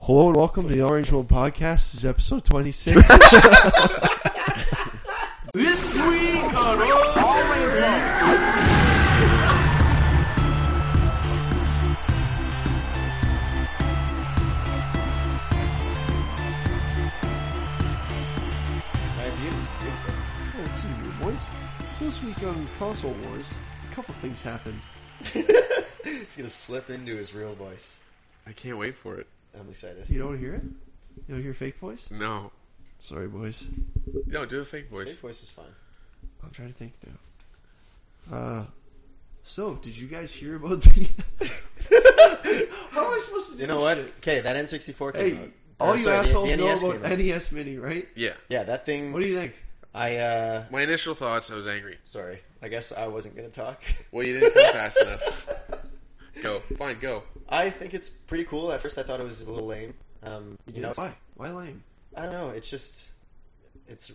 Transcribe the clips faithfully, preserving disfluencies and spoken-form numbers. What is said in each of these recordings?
Hello and welcome to the Orange World Podcast. This is episode twenty-six. This week on Orange World. Let's see here, boys. So this week on Console Wars, a couple things happened. He's gonna slip into his real voice. I can't wait for it. I'm excited. You don't hear it? You don't hear fake voice? No. Sorry, boys. No, do a fake voice. His voice is fine. I'm trying to think now. Uh, so, did you guys hear about the... How am I supposed to do You know this what? shit? Okay, that N sixty-four came Hey, out. all Or, you sorry, the- assholes the know N E S about came out. N E S Mini, right? Yeah. Yeah, that thing. What do you think? I uh, My initial thoughts, I was angry. sorry. I guess I wasn't gonna talk. Well, you didn't come fast enough. Go. Fine, go. I think it's pretty cool. At first, I thought it was a little lame. Um, you know, Why? Why lame? I don't know. It's just, it's,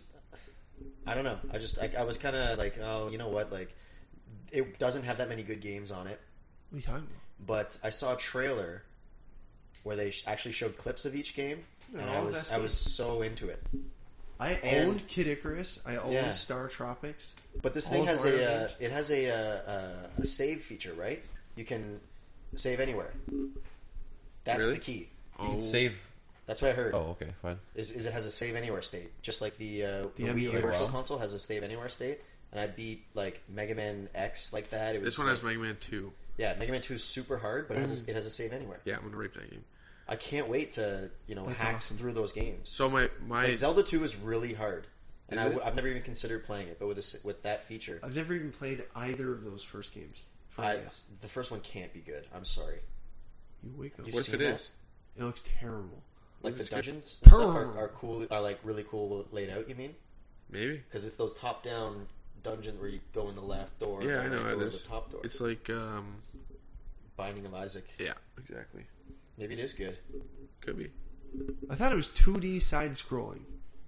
I don't know. I just, I, I was kind of like, oh, you know what? Like, it doesn't have that many good games on it. What are you talking about? But I saw a trailer where they sh- actually showed clips of each game, and Oh, I was, that's I neat. was so into it. I And- owned Kid Icarus. I owned Yeah. Star Tropics. But this All thing of has Mario a, uh, games. it has a, uh, uh, a save feature, right? You can save anywhere. That's Really? the key. Oh, You can save. That's what I heard. Oh, okay, fine. Is, is it has a save anywhere state, just like the, uh, The the Wii emulator. Virtual Wow. Console has a save anywhere state. And I beat like Mega Man X like that. It was this one like, has Mega Man two. yeah, Mega Man Two is super hard, but it has a, it has a save anywhere. Yeah, I'm gonna rape that game. I can't wait to you know That's hack awesome. through those games. So my my Like Zelda Two is really hard, and Is I, it? have never even considered playing it. But with this, with that feature, I've never even played either of those first games. for I, N E S. the first one can't be good. I'm sorry. You wake up. You've what if seen it that? is? It looks terrible. Like the It's good. dungeons and stuff are, Brrr. are cool, are like really cool laid out. You mean? Maybe. Because it's those top-down dungeons where you go in the left door. Yeah, I and know then how go it to is. The top door. It's like um. Binding of Isaac. Yeah, exactly. Maybe it is good. Could be. I thought it was two D side scrolling.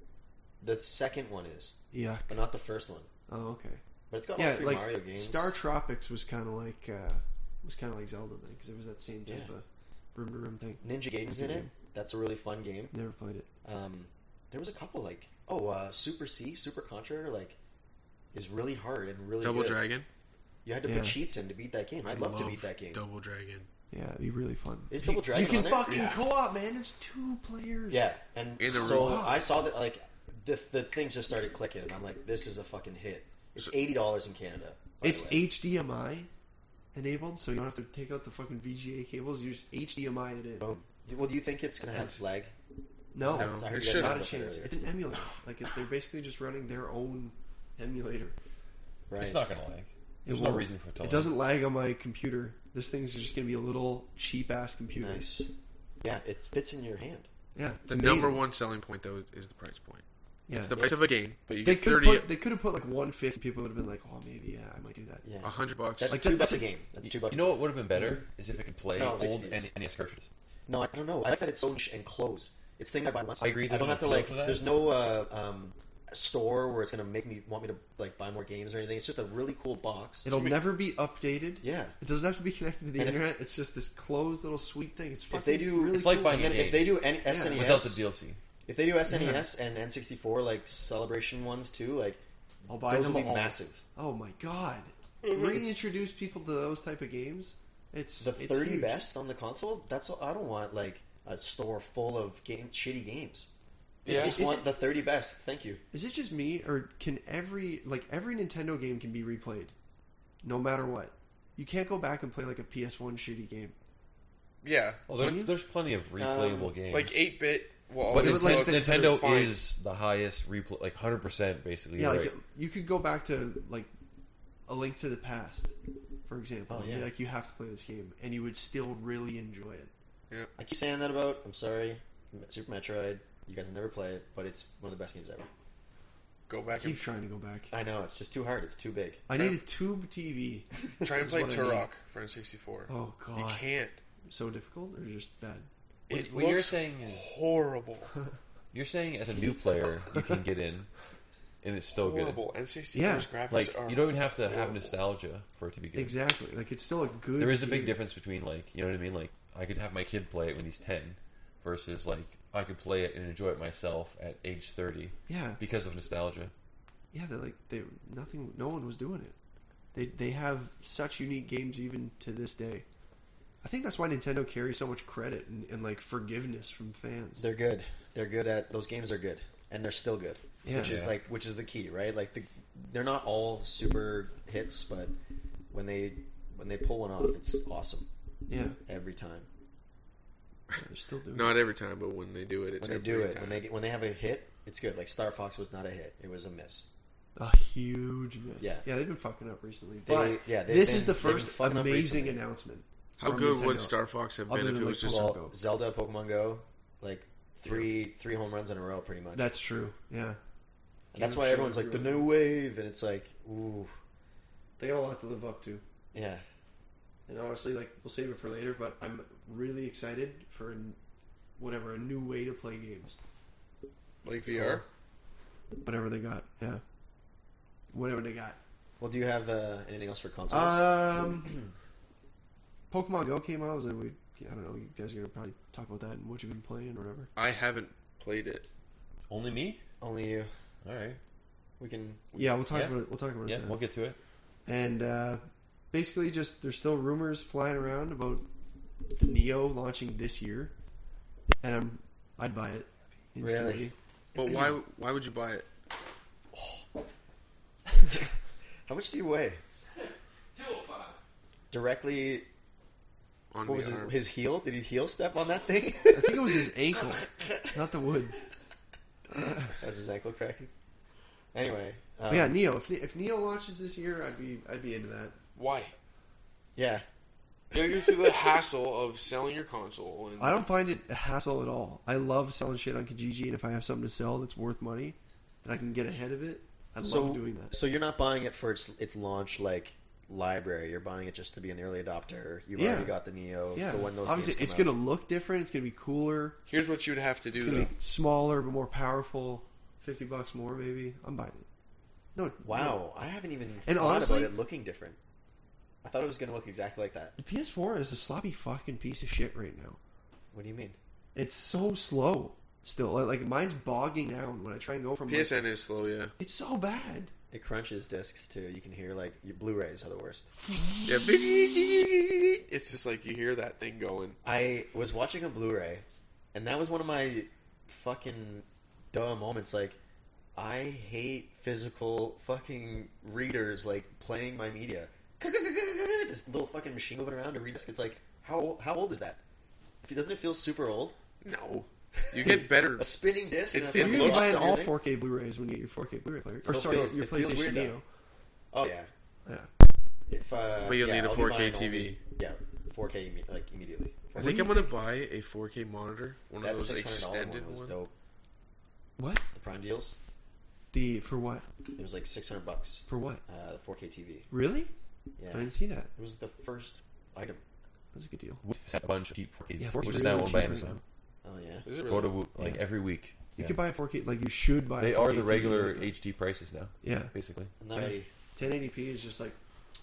The second one is, Yuck. but not the first one. Oh, okay. But it's got all Yeah, three like Mario games. Star Tropics was kind of like uh, was kind of like Zelda then because it was that same type Yeah. of room to room thing. Ninja Games in it. That's a really fun game. Never played it. Um, there was a couple like oh, uh, Super C, Super Contra, like is really hard and really Double good. Dragon. You had to Yeah. put cheats in to beat that game. I'd love to beat that game. Double Dragon. Yeah, it'd be really fun. Is You- Double Dragon You can on there? fucking Yeah. co-op, man. It's two players. Yeah, and In a so room. I saw that like the the things just started clicking, and I'm like, this is a fucking hit. It's So- eighty dollars in Canada. by It's the way. H D M I enabled, so you don't have to take out the fucking V G A cables. You just H D M I it in. Boom. Well, do you think it's gonna have lag? No, I heard it you guys should. talked not a about that chance. earlier. It's an emulator. Like it, they're basically just running their own emulator. Right. It's not going to lag. There's It no won't. reason for it to It lag. doesn't lag on my computer. This thing's just gonna be a little cheap ass computer. Nice. Yeah, it fits in your hand. Yeah, it's The amazing. number one selling point though is the price point. Yeah, It's the price of a game, but you they get could thirty, put they could have put like one fifty. People would have been like, oh, maybe yeah, I might do that. Yeah, a hundred bucks. that's Like two that- bucks a game. That's two bucks. You know what would have been better is if it could play No, it's old sixty N- years. NES cartridges. No, I don't know. I like that it's so niche and closed. It's thing I buy once. I agree, I there's don't no have to appeal like. to that. There's no uh, um, store where it's gonna make me want me to like buy more games or anything. It's just a really cool box. It'll never be updated. Yeah. It doesn't have to be connected to the And if- internet. It's just this closed little sweet thing. It's fucking If they do- really It's like cool. buying And then a if game they do any S N E S without the D L C. if they do S N E S and N sixty-four like celebration ones too, like I'll buy those them will be all. massive. Oh my god! Reintroduce people to those type of games. It's The it's thirty huge. best on the console. That's all, I don't want like a store full of game shitty games. Yeah. I just Is want it- the thirty best. Thank you. Is it just me, or can every like every Nintendo game can be replayed, no matter what? You can't go back and play like a P S one shitty game. yeah, Well, there's Can you? there's plenty of replayable Um, games. like eight bit. Well, but it was Nintendo, like the- Nintendo fine. is the highest replay, like one hundred percent basically. Yeah, right. like you could go back to like A Link to the Past, for example. Oh, and be yeah. like you have to play this game, and you would still really enjoy it. I keep saying that about. I'm sorry, Super Metroid. You guys will never play it, but it's one of the best games ever. Go I back keep and trying to go back. I know it's just too hard. It's too big. I need a tube T V. try and is play what I need. Turok for N sixty-four. Oh god, You can't. so difficult or just bad? It what you're looks saying is- horrible. You're saying as a new player you can get in, and it's still horrible. N sixty-four's Yeah. graphics good. Like are you don't even have to have horrible. nostalgia for it to be good. Exactly. Like it's still a good. There is a big game. difference between like you know what I mean. Like I could have my kid play it when he's ten, versus like I could play it and enjoy it myself at age thirty Yeah, because of nostalgia. yeah. They're like they nothing. No one was doing it. They they have such unique games even to this day. I think that's why Nintendo carries so much credit and, and like forgiveness from fans. They're good. They're good at those games. Are good, and they're still good. Yeah. which is Yeah. like which is the key, right? Like the, they're not all super hits, but when they when they pull one off, it's awesome Yeah, every time. yeah, they're still doing. Not every time, but when they do it, it's When they every do it, time. when they get, when they have a hit, it's good. Like Star Fox was not a hit; it was a miss. A huge miss. Yeah. yeah, they've been fucking up recently. They- But yeah, they've this been- is the they've been first fucking up amazing recently. announcement. How from good Nintendo. would Star Fox have Other been if than, it like, was just Pokemon Well, Go. Zelda, Pokemon Go, like three three home runs in a row, pretty much. That's true. Yeah, And that's Game why of everyone's like the Shadow. new wave, and it's like, ooh, they got a lot to live up to. yeah. And honestly, like we'll save it for later. But I'm really excited for an- whatever a new way to play games. like V R. Whatever they got. Yeah, whatever they got. Well, do you have uh, anything else for consoles? Um, Pokemon Go came out. I was like, we, I don't know. You guys are gonna probably talk about that and what you've been playing or whatever. I haven't played it. Only me? Only you. All right. We can. Yeah, we'll talk Yeah. about it. We'll talk about Yeah, it. Then. we'll get to it. And uh, basically, just there's still rumors flying around about the Neo launching this year, and I'm I'd buy it instantly. Really? But why? Why would you buy it? How much do you weigh? Directly. On What was the it? arm? His heel? Did he heel step on that thing? I think it was his ankle, not the wood. That's his ankle cracking. Anyway. Um, But yeah, Neo. If if Neo launches this year, I'd be I'd be into that. Why? Yeah. You gotta go through the hassle of selling your console. And I don't find it a hassle at all. I love selling shit on Kijiji, and if I have something to sell that's worth money, and I can get ahead of it, I So love doing that. So you're not buying it for its its launch like library. You're buying it just to be an early adopter. You've Yeah. already got the Neo Yeah, for when those obviously games it's come gonna look different. It's gonna be cooler. Here's what you'd have to do It's though. gonna be smaller but more powerful. Fifty bucks more, maybe. I'm buying it. No, out. Wow, I haven't even And thought honestly- about it looking different. I thought it was going to look exactly like that. the P S four is a sloppy fucking piece of shit right now. What do you mean? It's so slow. Still, like, like mine's bogging down when I try and go from. P S N is slow, yeah. It's so bad. It crunches discs too. You can hear like your Blu-rays are the worst. Yeah, it's just like you hear that thing going. I was watching a Blu-ray, and that was one of my fucking duh moments. Like, I hate physical fucking readers like playing my media. This little fucking machine moving around to read discs. It's like, how old, how old is that? If it doesn't it feel super old? No, you get better. A spinning disc. It- and a it fucking You looks can box buy and all everything? four K Blu-rays when you get your four K Blu-ray player. Or Still sorry, feels- your it feels PlayStation weird, though. Neo. Oh yeah. Yeah. If uh, But you'll yeah, need a I'll be four K buying T V. only- yeah, four K imme- like immediately. I think I'm gonna buy a four K monitor. One That of those six hundred dollar extended one was ones. dope. What? The Prime deals. The for what? It was like six hundred bucks. For what? Uh, the four K T V. Really? Yeah, I didn't see that. it was the first item. That's a good deal. With a bunch of cheap four K, Yeah, which it's is now really owned by cheap right Amazon. Oh yeah. Is it Go really? to like Yeah. every week. You Yeah. can buy a four K. Like you should buy. They a are 4K the T V regular and stuff. H D prices now, Yeah. basically. I'm not ready. ten eighty p is just like.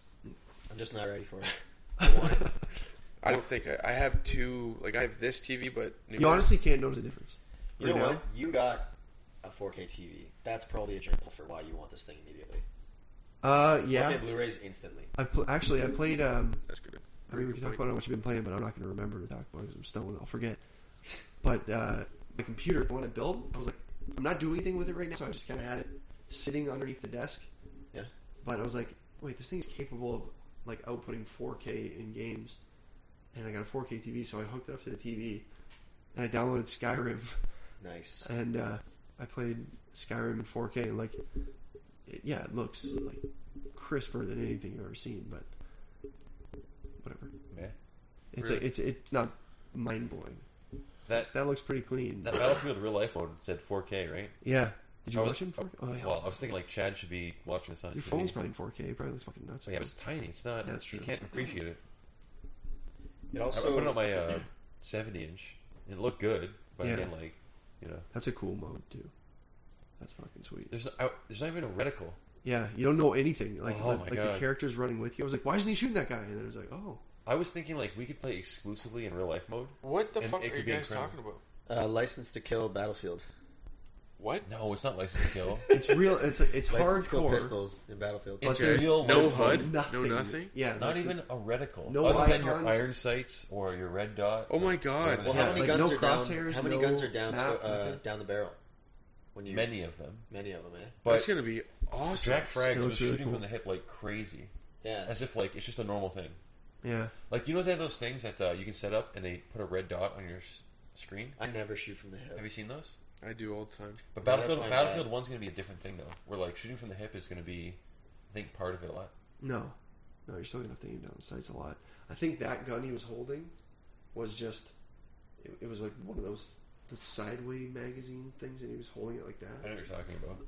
I'm just not ready for it. I want it. I don't think I, I have two. Like I have this T V, but You honestly can't notice the difference. You Right know now? what? You got a four K T V. That's probably a example for why you want this thing immediately. Uh, yeah. four K Blu-rays instantly. I pl- actually I played. Um, That's good. I mean, we can talk about what you've been playing, but I'm not going to remember to talk about it because I'm stoned. I'll forget. But uh, my computer, the one I built, I was like, I'm not doing anything with it right now, so I just kind of had it sitting underneath the desk. Yeah. But I was like, wait, this thing's capable of like outputting four K in games, and I got a four K T V, so I hooked it up to the T V, and I downloaded Skyrim, Nice. and uh, I played Skyrim in four K, and like, it, yeah, it looks like crisper than anything I've ever seen, but whatever. Yeah. It's Really? a, it's it's not mind blowing. That That looks pretty clean. that Battlefield real life mode said four K, right? Yeah. Did you I watch was- it in four K? Oh yeah. Well, I was thinking like Chad should be watching this on Your his phone's T V. probably in four K. It probably looks fucking nuts. Oh, yeah, but it's tiny. It's not. Yeah, that's true. You can't appreciate it. It I, also I put it on my uh, seventy inch. It looked good, but Yeah. again, like you know, That's a cool mode too. That's fucking sweet. there's no, I, there's not even a reticle. Yeah, you don't know anything. Like, Oh like, my like the God. character's running with you. I was like, why isn't he shooting that guy? And then it was like, oh, I was thinking like we could play exclusively in real life mode. What the And fuck it are could you be guys incredible. talking about? Uh, License to Kill Battlefield. What? No, it's not License to Kill. It's real. It's it's License to Kill hardcore. pistols in Battlefield. But It's there's real no license. H U D, nothing. no nothing. Yeah, Not like, even a reticle. No Other than your icons. iron sights or your red dot. Oh my god! Well, Yeah, how many like guns no are down? crosshairs, How many no guns are down? map, uh, nothing. down the barrel. When you Many of them. many of them, eh? But That's gonna be awesome. Jack Frags Still, was it's really shooting cool. from the hip like crazy. Yeah. As if like it's just a normal thing. Yeah. Like, you know they have those things that uh, you can set up and they put a red dot on your s- screen? I never shoot from the hip. Have you seen those? I do all the time. But Yeah, Battlefield that's my Battlefield bad. one's going to be a different thing, though. Where, like, shooting from the hip is going to be, I think, part of it a lot. No, no, you're still gonna have to aim down the sights a lot. I think that gun he was holding was just. It, it was like one of those the sideway magazine things, and he was holding it like I that. know what you're talking about.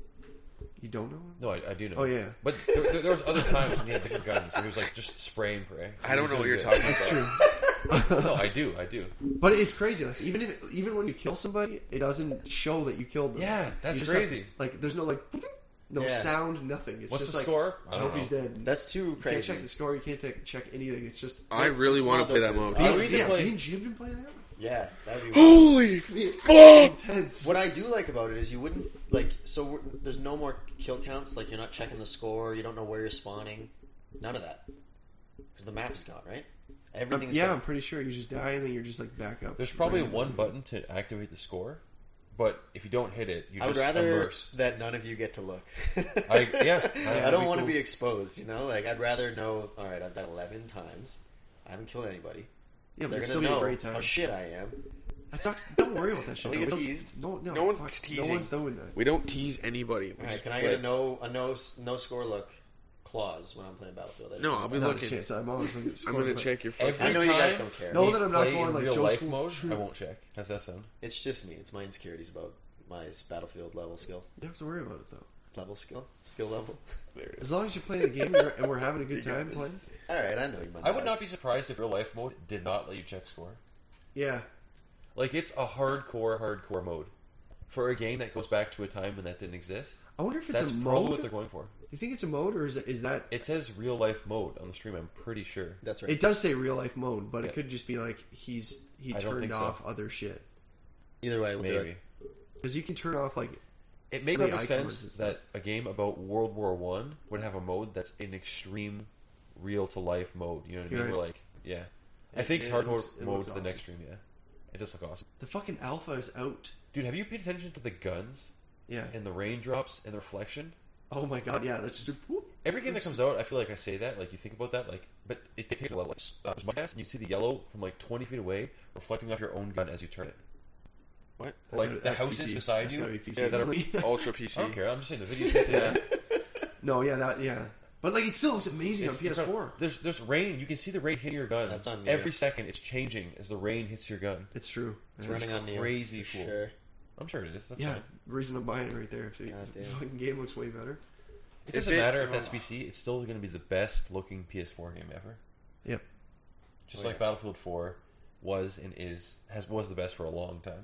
You don't know him? No, I, I do know. Oh yeah, But there, there, there was other times when he had different guns. Where he was, like, just spray and pray. I don't know what you're He was talking that's about. true. No, I do. I do. But it's crazy. Like even if even when you kill somebody, it doesn't show that you killed them. Yeah, that's You just crazy. have- like there's no like, no Yeah. sound, nothing. It's What's just the like, score? I I don't hope know. he's dead. That's too You can't crazy. check the score. You can't take, check anything. It's just. I really it's want one to of play those that things. mode. I Me, would yeah, play- me and Jim been playing that. Yeah, that'd be. Holy fuck! Intense. What I do like about it is you wouldn't like so we're, there's no more kill counts. Like you're not checking the score. You don't know where you're spawning. None of that because the map's gone, right? Everything's yeah, gone. I'm pretty sure you just die and then you're just like back up. There's probably Right. one button to activate the score, but if you don't hit it, you I would just rather immerse. that none of you get to look. I, yeah, I that'd don't be want to cool. be exposed. You know, like I'd rather know. All right, I've done eleven times. I haven't killed anybody. Yeah, but They're it's gonna still be a know great time. how shit I am. That sucks. Don't worry about that shit. Don't we No, get don't- teased? No, no, No one's fuck, teasing. No one's doing that. We don't tease anybody. We All right, just can I play. get a no a no no score look clause when I'm playing Battlefield? I No, don't I'll know. be Not looking. a chance. I'm always looking at I'm gonna score, check your Every fucking. I know you guys time don't care. No, we that I'm not play going in like real Joe life School. mode, I won't check. How's that sound? It's just me. It's my insecurities about my Battlefield level skill. You don't have to worry about it though. Level skill? Skill level? There it is. As long as you're playing the game and we're, and we're having a good time playing. Alright, I know you. I would not be surprised if real life mode did not let you check score. Yeah, Like, it's a hardcore, hardcore mode. For a game that goes back to a time when that didn't exist, I wonder if it's that's a probably mode. what they're going for. You think it's a mode or is it, is that? It says real life mode on the stream, I'm pretty sure. That's right. It does say real life mode, but Yeah. it could just be like he's he I don't turned think so. off other shit Either way, we'll do Maybe. it. because you can turn off like It makes The perfect icons sense and stuff. that a game about World War One would have a mode that's an extreme real to life mode. You know what I mean? Right. We're like, yeah. I It- think it hardcore looks- it mode looks to the awesome. next stream, yeah. It does look awesome. the fucking alpha is out. Dude, have you paid attention to the guns Yeah. and the raindrops and the reflection? Oh my god. Yeah. That's just. Whoop. Every game that comes out, I feel like I say that, like you think about that, like, but it takes a level. Like, uh, Smudcast, and you see the yellow from like twenty feet away reflecting off your own gun as you turn it. What? That's Like gotta- the that's houses P C. beside That's you. gotta be P C. Yeah, that are ultra P C. I don't care. I'm just saying the video. say that. No. Yeah. That. Yeah. But like, it still looks amazing It's on P S four. There's there's rain. You can see the rain hitting your gun. That's on me. Every second, it's changing as the rain hits your gun. It's true. It's Yeah, running on Neo. crazy for cool. Sure. I'm sure it is. That's yeah. fine. Reason I'm buying it right there. If the, God if the damn. fucking game looks way better. It If doesn't it- matter if that's P C. It's still going to be the best looking P S four game ever. Yep. Just Oh, like yeah. Battlefield four was and is has was the best for a long time.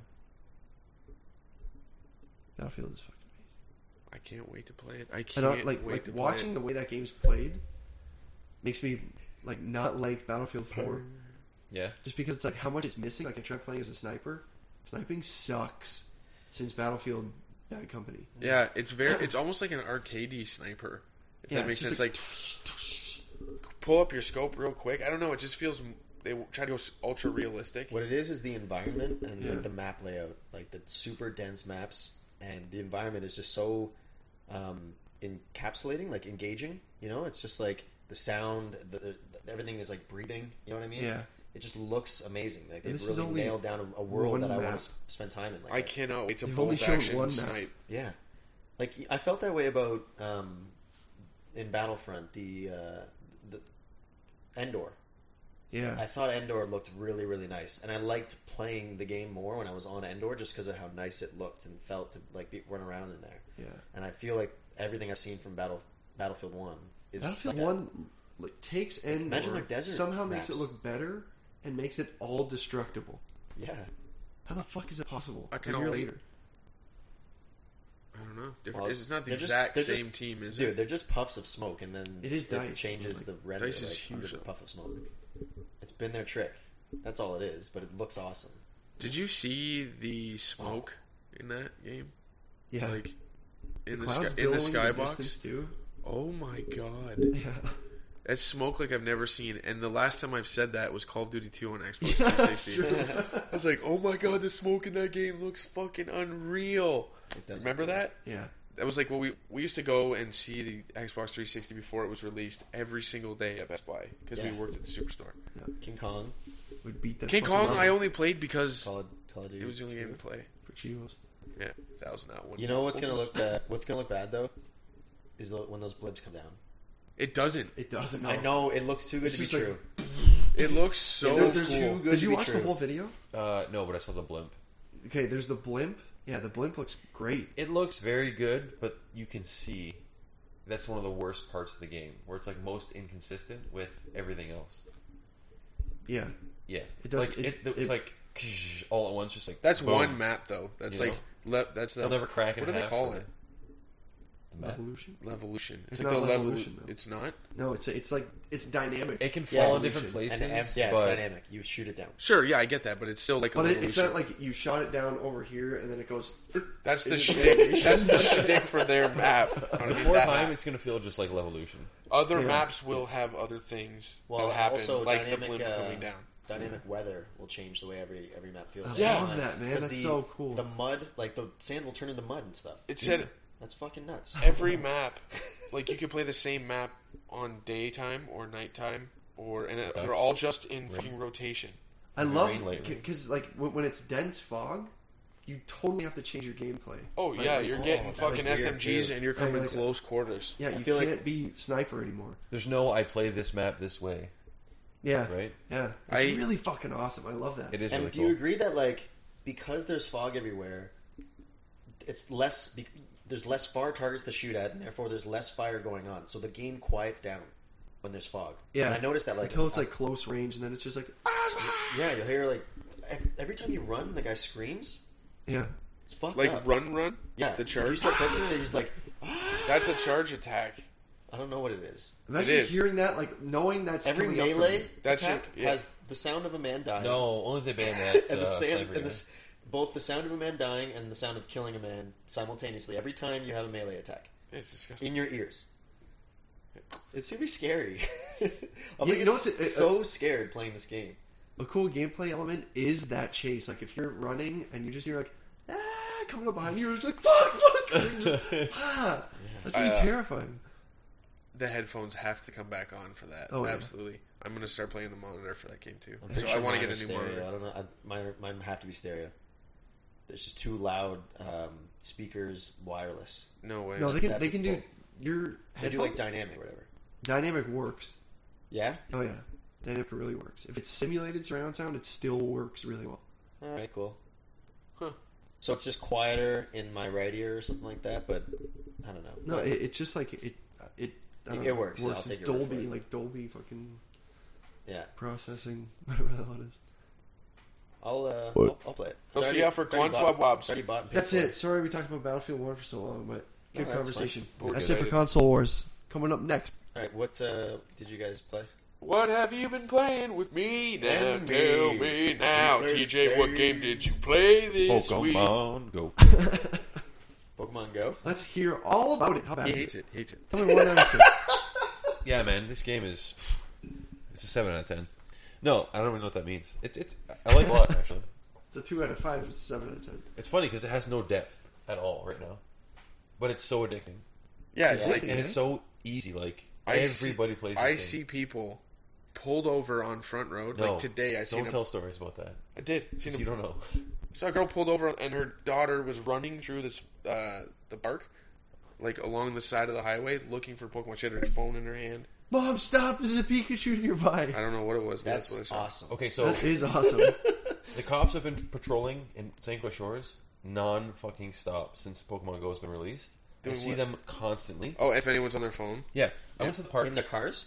Battlefield is fucking amazing. I can't wait to play it. I And can't I, like wait like to play watching it. the way that game's played makes me like not like Battlefield four Yeah. just because it's like how much it's missing. Like I tried playing as a sniper. Sniping sucks since Battlefield Bad Company. Yeah, it's very. It's almost like an arcadey sniper. If Yeah, that makes it's sense. just Like, pull up your scope real quick. I don't know. It just feels. They try to go ultra realistic. What it is is the environment and Yeah. the, the map layout, like the super dense maps, and the environment is just so um, encapsulating, like engaging. You know, it's just like the sound, the, the, everything is like breathing. You know what I mean? Yeah. It just looks amazing. Like And they've this is really only nailed down a, a world one that I want map. to s- spend time in. Like I that. cannot wait to They've bolt only shown action one and map. snipe. Yeah, like I felt that way about um, in Battlefront the uh, the Endor. Yeah. I thought Endor looked really, really nice, and I liked playing the game more when I was on Endor, just because of how nice it looked and felt to like be, run around in there. yeah. And I feel like everything I've seen from Battle Battlefield One is Battlefield like that. One like takes Endor, Imagine their desert somehow makes it maps. look better and makes it all destructible. Yeah, How the fuck is it possible? I A can year only- later. I don't know. Different. Well, it's not the they're just- exact they're just- same team, is dude, it? they're just puffs of smoke, and then It is DICE. changes Like, the render DICE is like, under huge, the though. puff of smoke. It's been their trick. That's all it is, but it looks awesome. Did you see the smoke in that game? Yeah. Like in the, clouds sky, in the billowing in skybox. distance, too. Oh my god. Yeah. That's smoke like I've never seen. And the last time I've said that was Call of Duty two on Xbox Yeah, three that's sixty. true. I was like, oh my god, the smoke in that game looks fucking unreal. It does Remember look that? Yeah. That was like what we we used to go and see the Xbox three sixty before it was released every single day at Best Buy because we Yeah. worked at the Superstore. King Kong, Would beat that. King fucking Kong level I only played because Call of, Call of Duty. it was the only game to play. for Chivos. Yeah, that was not one. You know what's gonna look bad? What's gonna look bad though, is the, when those blips come down. It doesn't. It doesn't. I know it looks too good It's to be just like- true. It looks so It looks cool. too good Did to you be watch true. the whole video? Uh, no, but I saw the blimp. Okay, there's the blimp. Yeah, the blimp looks great. It looks very good, but you can see that's one of the worst parts of the game, where it's like most inconsistent with everything else. Yeah. Yeah, It does- Like, it- it, it's it- like all at once, just like That's boom. one map though. That's You like le- that's the, They'll never crack in What do they half call or- it? The map. Evolution? Levolution. It's, It's like not the level. Levolution, though. It's not. No, it's it's like it's dynamic. It can fall Yeah, in different evolution. places, And, and yeah, but it's dynamic. You shoot it down. Sure, yeah, I get that, but it's still like a But it, levolution. it's not like you shot it down over here and then it goes. That's the It's shtick. That's the shtick for their map. I don't the need fourth that time map. it's gonna feel just like Levolution. Other Yeah. maps will have other things Well, that happen, also like the dynamic, blimp uh, coming down. Dynamic weather will change the way every every map feels. I Yeah. love that, man. 'Cause That's the- so cool. The mud, like the sand, will turn into mud and stuff. It said That's fucking nuts. every map, like you can play the same map on daytime or nighttime, or and it, they're all just in fucking rotation. I Rain love lately. because like when, when it's dense fog, you totally have to change your gameplay. Oh Like- yeah, like, you're oh, getting that's fucking weird, S M Gs too. and you're Yeah, coming like- close quarters. Yeah, I you feel can't like- be sniper anymore. There's no I play this map this way, Yeah, right? yeah, it's I- really fucking awesome. I love that. It is And really do cool. you agree that like because there's fog everywhere, it's less be, there's less far targets to shoot at, and therefore there's less fire going on. So the game quiets down when there's fog. Yeah, and I noticed that like until it's like close range, and then it's just like ah, yeah, you'll hear like every, every time you run, the guy screams. yeah. It's fucked Like up. run, run. yeah, the If you charge. start clicking it, he's like, That's the charge attack. I don't know what it is. Imagine is. hearing that, like knowing that's Every coming up from melee you. That's attack your- yeah. has the sound of a man dying. No, only they ban that. and uh, the sound, sniper and guy. the, s- both the sound of a man dying and the sound of killing a man simultaneously every time you have a melee attack It's disgusting. in your ears. It's gonna be scary. I'm Yeah, gonna you get know what's- s- so scared playing this game. A cool gameplay element is that chase. Like if you're running and you just hear like ah coming up behind you, you're just like fuck, fuck. And you're just, ah, that's gonna be Uh, terrifying. The headphones have to come back on for that. Oh, yeah. Absolutely. I'm gonna start playing the monitor for that game too. I'm So pretty I sure want to mine get a are new stereo. monitor. I don't know. I, mine, mine have to be stereo. There's just too loud um, speakers, wireless. No way. No, they can That's they its can do fault. your They do headphones. like dynamic, or whatever. Dynamic works. Yeah. Oh yeah, dynamic really works. If it's simulated surround sound, it still works really well. All right. Cool. Huh. So it's just quieter in my right ear or something like that, but I don't know. No, it, it's just like it it. I don't It know, works. I'll Works. take It's your word for Dolby, it. like Dolby fucking Yeah. processing, whatever the hell it is. I'll uh, What? I'll, I'll play it. I'll It's see already- you out for it's already Quan bought- Swab Wobs. it's already bought and paid That's for. it. Sorry we talked about Battlefield one for so long, but good No, that's conversation. fine. We're That's it for excited. console wars. Coming up next. All right, what uh, did you guys play? What have you been playing with me now? And me. Tell me now, We played T J. What games. game did you play this week? Pokemon Go. Pokemon Go. Let's hear all about it. How bad He is hates it? it. Hates it. Tell me one out of six. Yeah, man, this game is it's a seven out of ten. No, I don't even know what that means. It, it's I like it a lot actually. It's a two out of five. It's a seven out of ten. It's funny because it has no depth at all right now, but it's so addicting Yeah, Yeah. like and it's so easy. Like I see- everybody plays. This I game. see people pulled over on Front Road. No, like today, I seen don't a, tell stories about that. I did. Seen Because a, you don't know. saw a girl pulled over, and her daughter was running through this uh, the park, like along the side of the highway, looking for Pokemon. She had her phone in her hand. Mom, stop! There's a Pikachu nearby. I don't know what it was, but that's, That's what I saw. awesome. Okay, so That is awesome. the cops have been patrolling in Saint Croix Shores non fucking stop since Pokemon Go has been released. Doing I see what? them constantly. Oh, if anyone's on their phone, Yeah, I went to the park. In the cars?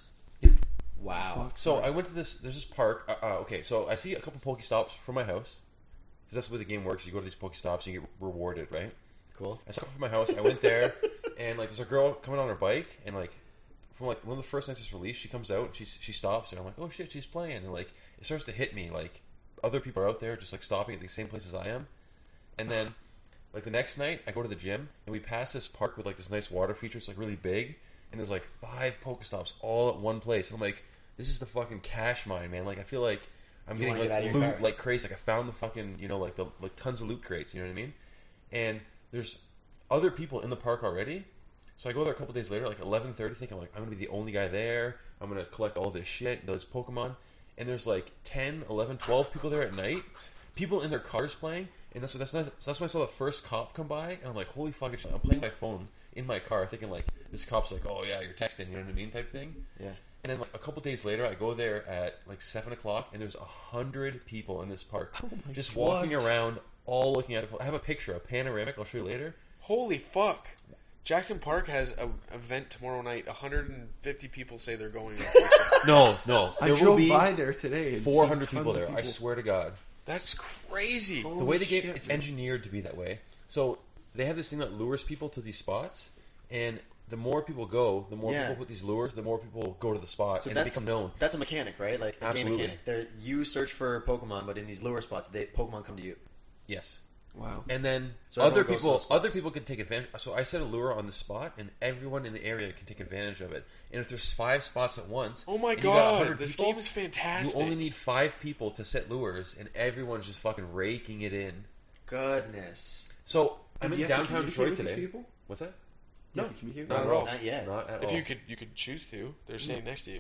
Wow. Fuck. So I went to this. There's this park. Uh, uh, okay, so I see a couple Pokestops from my house because that's the way the game works. You go to these Pokestops and you get rewarded, right? Cool. I saw it from my house. I went there, and like there's a girl coming on her bike, and like from like one of the first nights it's released, she comes out, and she she stops, and I'm like, oh shit, she's playing, and like it starts to hit me like other people are out there just like stopping at the same places I am. And then like the next night, I go to the gym and we pass this park with like this nice water feature. It's like really big, and there's like five Pokestops all at one place. And I'm like, this is the fucking cash mine, man. Like I feel like I'm You getting wanna get out like of your loot car. like crazy. Like I found the fucking you know like the like tons of loot crates. You know what I mean? And there's other people in the park already. So I go there a couple days later, like eleven thirty, thinking like I'm gonna be the only guy there. I'm gonna collect all this shit, those Pokemon. And there's like ten, eleven, twelve people there at night. People in their cars playing. And that's that's not, so that's when I saw the first cop come by, and I'm like, holy fucking shit! I'm playing my phone in my car, thinking like this cop's like, oh yeah, you're texting, you know what I mean, type thing. Yeah. And then like a couple days later, I go there at like seven o'clock, and there's a hundred people in this park, Oh my just God. walking around, all looking at it. I have a picture, a panoramic. I'll show you later. Holy fuck. Jackson Park has an event tomorrow night. one hundred fifty people say they're going. No, no, I there will drove be by there today. and four seen hundred people tons of there. I swear to God. That's crazy. Holy The way the game shit, it's man. engineered to be that way. So they have this thing that lures people to these spots, and the more people go, the more Yeah. people put these lures, the more people go to the spot, So and they that's become known. that's a mechanic, right? Like a game Absolutely. mechanic. There, you search for Pokemon, but in these lure spots, they Pokemon come to you. Yes. Wow. And then So other everyone goes to people, those spots. other people can take advantage. So I set a lure on the spot, and everyone in the area can take advantage of it. And if there's five spots at once, Oh my and you got god, one hundred this people, game is fantastic. You only need five people to set lures, and everyone's just fucking raking it in. Goodness. So I'm Do in you have to downtown communicate Detroit with these today. people? What's that? You have to communicate Not with at them? all. Not yet. Not at if all. you could, you could choose to. They're sitting next to you.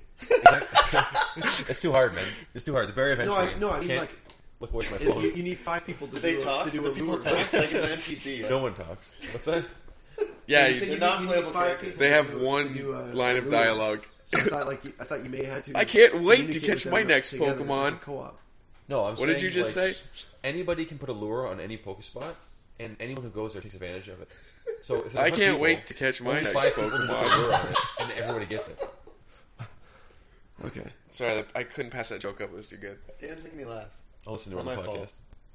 It's too hard, man. It's too hard. The barrier of entry. No, I, no, I mean Can't like look away from my if phone. you, you need five people to Do do they a, talk? to do Do a the people lure. talk? Like it's an N P C. No one talks. What's that? Yeah, You you- said They're you not need- you playable need five characters. people they to have do- to one do a- line a of lure. dialogue. So I thought like you, I thought you may have to. I can't wait to communicate catch with my them next together in Pokemon. a Co-op. No, I'm What saying, did you just like, say? Anybody can put a lure on any Pokespot, and anyone who goes there takes advantage of it. So if there's I one hundred can't people, wait to catch my only next five people can put a Pokemon. lure on it, and everybody gets it. Okay. Sorry, I couldn't pass that joke up. It was too good. Dan's making me laugh. I'll listen to it It's on not the my podcast.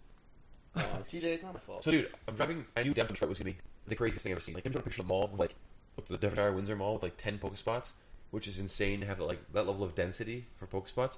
fault. Uh, T J, it's not my fault. So, dude, I'm driving. I knew downtown Detroit was gonna be the craziest thing I've ever seen. Like, I'm trying to picture the mall, with, like, look at the Devonshire Windsor Mall with like ten Pokespots, which is insane to have like that level of density for Pokespots.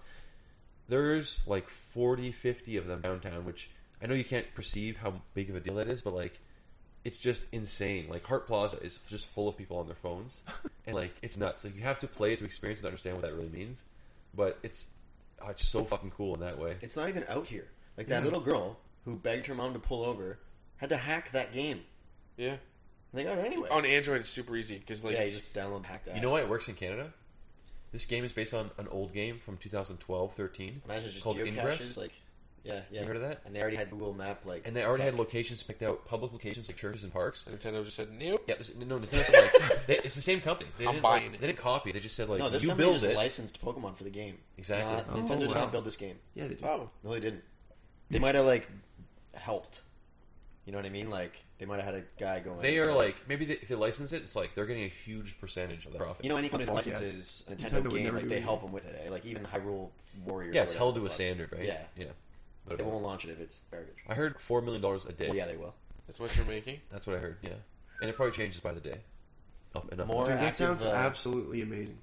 There's like forty, fifty of them downtown, which I know you can't perceive how big of a deal that is, but like, it's just insane. Like Hart Plaza is just full of people on their phones, and like it's nuts. Like you have to play it to experience it to understand what that really means. But it's oh, it's so fucking cool in that way. It's not even out here. Like that Yeah. little girl who begged her mom to pull over had to hack that game. Yeah. And they got it anyway. On Android, it's super easy because like yeah, you just download and hack that. You know why it works in Canada? This game is based on an old game from two thousand twelve thirteen Imagine just called geocaches. Ingress. Like, yeah, yeah. You heard of that? And they already had Google Map, like, And they already had tech. locations picked out, public locations like churches and parks. Nintendo just said nope. Yeah, this- no, Nintendo's like they, it's the same company. They I'm didn't, buying like, it. They didn't copy. They just said like No, this you company build just it. licensed Pokemon for the game. Exactly. Not- Oh, Nintendo did wow. not build this game. Yeah, they do. Oh, No, they didn't. They might have like helped. You know what I mean? Like they might have had a guy going. They and are said, like maybe they, if they license it, it's like they're getting a huge percentage of the profit. you know, any company that Oh, yeah. licenses a Nintendo Nintendo would game, never like do they it. help them with it. Eh? Like even Hyrule Warriors. yeah, or it's whatever held the to a fuck. standard, right? Yeah. yeah. But They uh, won't launch it if it's garbage. I heard four million dollars a day. Well, yeah, they will. that's what you're making. That's what I heard. Yeah, and it probably changes by the day. Up and up. More Dude, that active, sounds uh, absolutely amazing.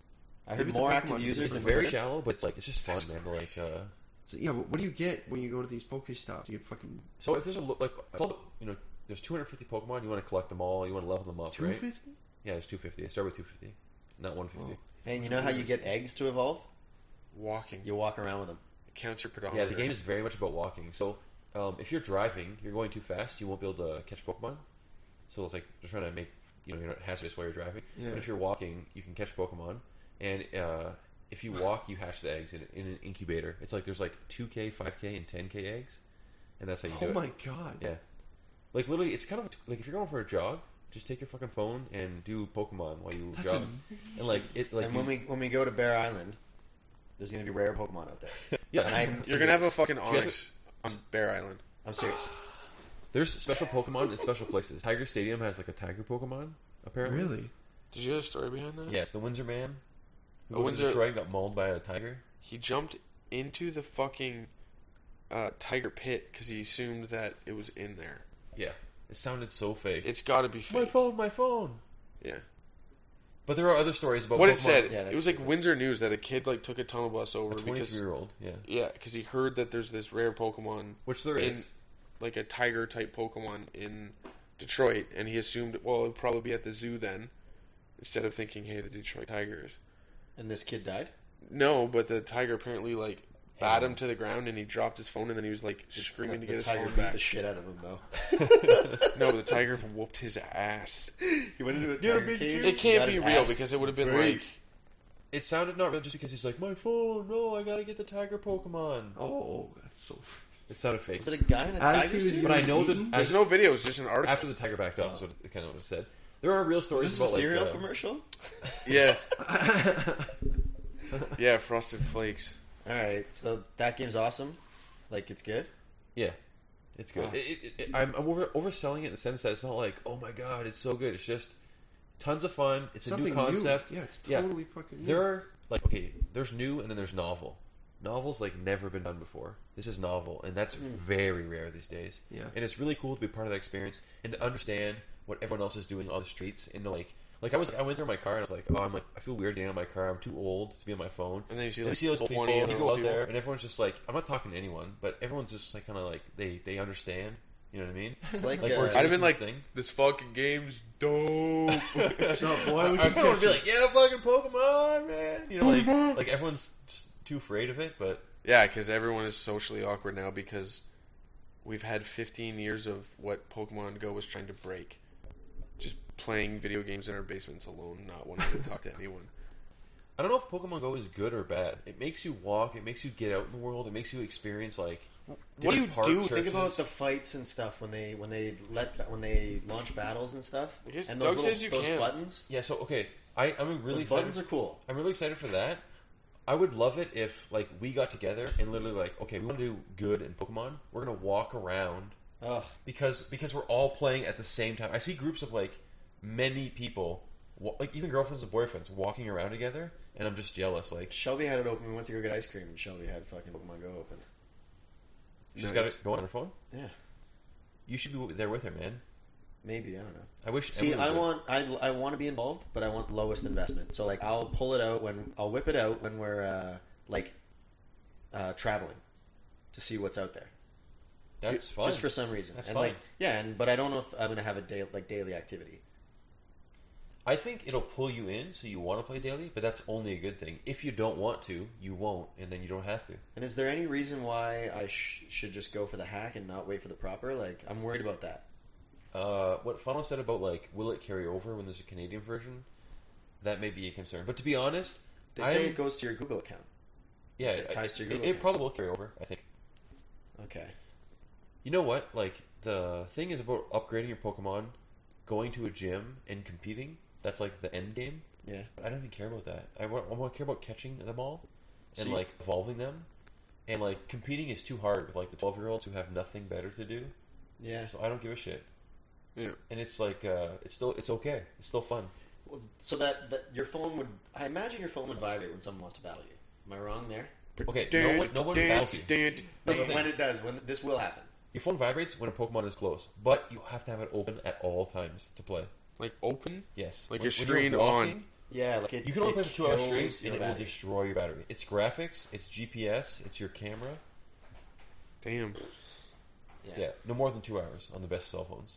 I heard Maybe the more Pokemon active game users is It's than very Twitter. shallow, but it's like it's just fun, man. to, Like, uh, So yeah, but what do you get when you go to these Pokestops? You get fucking so if there's a lo- like, it's all, you know, there's two hundred fifty Pokemon. You want to collect them all. You want to level them up, two right? fifty. Yeah, there's two fifty. I start with two fifty, not one fifty. Oh. And you know how you get eggs to evolve? Walking. You walk around with them. It counts your pedometer. Yeah, the game is very much about walking. So um, if you're driving, you're going too fast, you won't be able to catch Pokemon. So it's like just trying to make you know you're not hazardous while you're driving. Yeah. But if you're walking, you can catch Pokemon, and uh, if you walk, you hatch the eggs in, in an incubator. It's like there's like two K, five K, and ten K eggs, and that's how you do Oh it. my god. Yeah, like literally, it's kind of like if you're going for a jog, just take your fucking phone and do Pokemon while you That's jog, amazing. and like it like and you- when we when we go to Bear Island, there's going to be rare Pokemon out there. yeah. And I'm You're gonna have a serious. fucking guys- Onix on Bear Island. I'm serious. There's special Pokemon in special places. Tiger Stadium has like a tiger Pokemon. Apparently, Really? Did you hear the story behind that? Yes, the Windsor man who A goes Windsor- to Detroit and got mauled by a tiger. He jumped into the fucking uh, tiger pit because he assumed that it was in there. Yeah, it sounded so fake. It's got to be my fake. phone, my phone. Yeah. But there are other stories about What Pokemon. it said, Yeah, it that's- was like Windsor News that a kid like took a tunnel bus over A because twenty-three-year-old, yeah. yeah, because he heard that there's this rare Pokemon, Which there in, is. like a tiger type Pokemon in Detroit, and he assumed well it'd probably be at the zoo then, instead of thinking hey the Detroit Tigers. And this kid died? No, but the tiger apparently like bat Yeah. him to the ground, and he dropped his phone, and then he was like screaming to the get his tiger phone beat back. the shit out of him, though. No, the tiger whooped his ass. He went into a Dude, tiger big cage. It can't got be his real ass because it would have been raped. like It sounded not real just because he's like, my phone, no, I gotta get the tiger Pokemon. Oh, that's so. It sounded fake. Was it a guy in a As tiger he was suit? But I know that Eaten? there's no video. It's just an article. after the tiger backed off is what it kind of what it said. There are real Is stories this a about cereal like uh, commercial? Yeah, yeah, Frosted Flakes. Alright, so that game's awesome. Like, it's good. yeah, it's good. Wow. It, it, it, I'm, I'm over, overselling it in the sense that it's not like, oh my god, it's so good. It's just tons of fun. It's a Something new concept. Yeah, it's Yeah. totally fucking new. There are like okay, there's new and then there's novel. Novel's like never been done before. This is novel, and that's very rare these days. Yeah. And it's really cool to be part of that experience and to understand what everyone else is doing on the streets. And to like, like I was, I went through my car and I was like, oh, I'm like, I feel weird getting out of my car. I'm too old to be on my phone. And then you see And like you see those people. twenty You other go out people. there, and everyone's just like, I'm not talking to anyone, but everyone's just like kind of like they they understand. You know what I mean? It's like, Like, uh, we're I'd have been like, Thing. this fucking game's dope. Shut up, boy. I, We I should probably would catch be it. like, yeah, fucking Pokemon, man. You know, like like everyone's just too afraid of it, but. Yeah, because everyone is socially awkward now because we've had fifteen years of what Pokemon Go was trying to break. Just playing video games in our basements alone, not wanting to talk to anyone. I don't know if Pokemon Go is good or bad. It makes you walk. It makes you get out in the world. It makes you experience like. What do you different park do? Think about searches. the fights and stuff when they when they let when they launch battles and stuff. I guess and Doug those little, says you those can. buttons. Yeah. So okay, I I'm really Those excited. buttons are cool. I'm really excited for that. I would love it if like we got together and literally like, okay, we want to do good in Pokemon. We're gonna walk around Ugh. because because we're all playing at the same time. I see groups of like many people, wa- like even girlfriends and boyfriends, walking around together, and I'm just jealous. Like Shelby had it open. We went to go get ice cream, and Shelby had fucking Pokemon Go open. she's Nice. got it going on her phone. Yeah, You should be there with her, man. maybe I don't know. I wish. See, Emily I would. want I, I want to be involved, but I want the lowest investment. So like, I'll pull it out when I'll whip it out when we're uh, like uh, traveling to see what's out there, That's fine. just for some reason. That's and fine. like, yeah, and but I don't know if I'm gonna have a day like daily activity. I think it'll pull you in, so you want to play daily, but that's only a good thing. If you don't want to, you won't, and then you don't have to. And is there any reason why I sh- should just go for the hack and not wait for the proper? Like, I'm worried about that. Uh, what Funnel said about like, will it carry over when there's a Canadian version? That may be a concern. But to be honest, They say I'm- it goes to your Google account. yeah, it ties to your it, Google it accounts. probably will carry over. I think. Okay. You know what? Like the thing is about upgrading your Pokemon, going to a gym and competing. That's like the end game. Yeah. But I don't even care about that. I want, I want to care about catching them all and So you- like evolving them. And like competing is too hard with like the twelve year olds who have nothing better to do. Yeah. So I don't give a shit. Yeah. And it's like uh, it's still it's okay. It's still fun. Well, so that, that your phone would, I imagine your phone would vibrate when someone wants to battle you. Am I wrong there? Okay, no one no one battles you. No, That's but the thing. when it does, when this will happen. Your phone vibrates when a Pokemon is close, but you have to have it open at all times to play. Like open? Yes, Like When- your when you're screen walking, on. Yeah, like it, You can only it play for two hours kills straight, your and it will battery. destroy your battery. It's graphics, it's G P S, it's your camera. Damn. Yeah, no more than two hours on the best cell phones.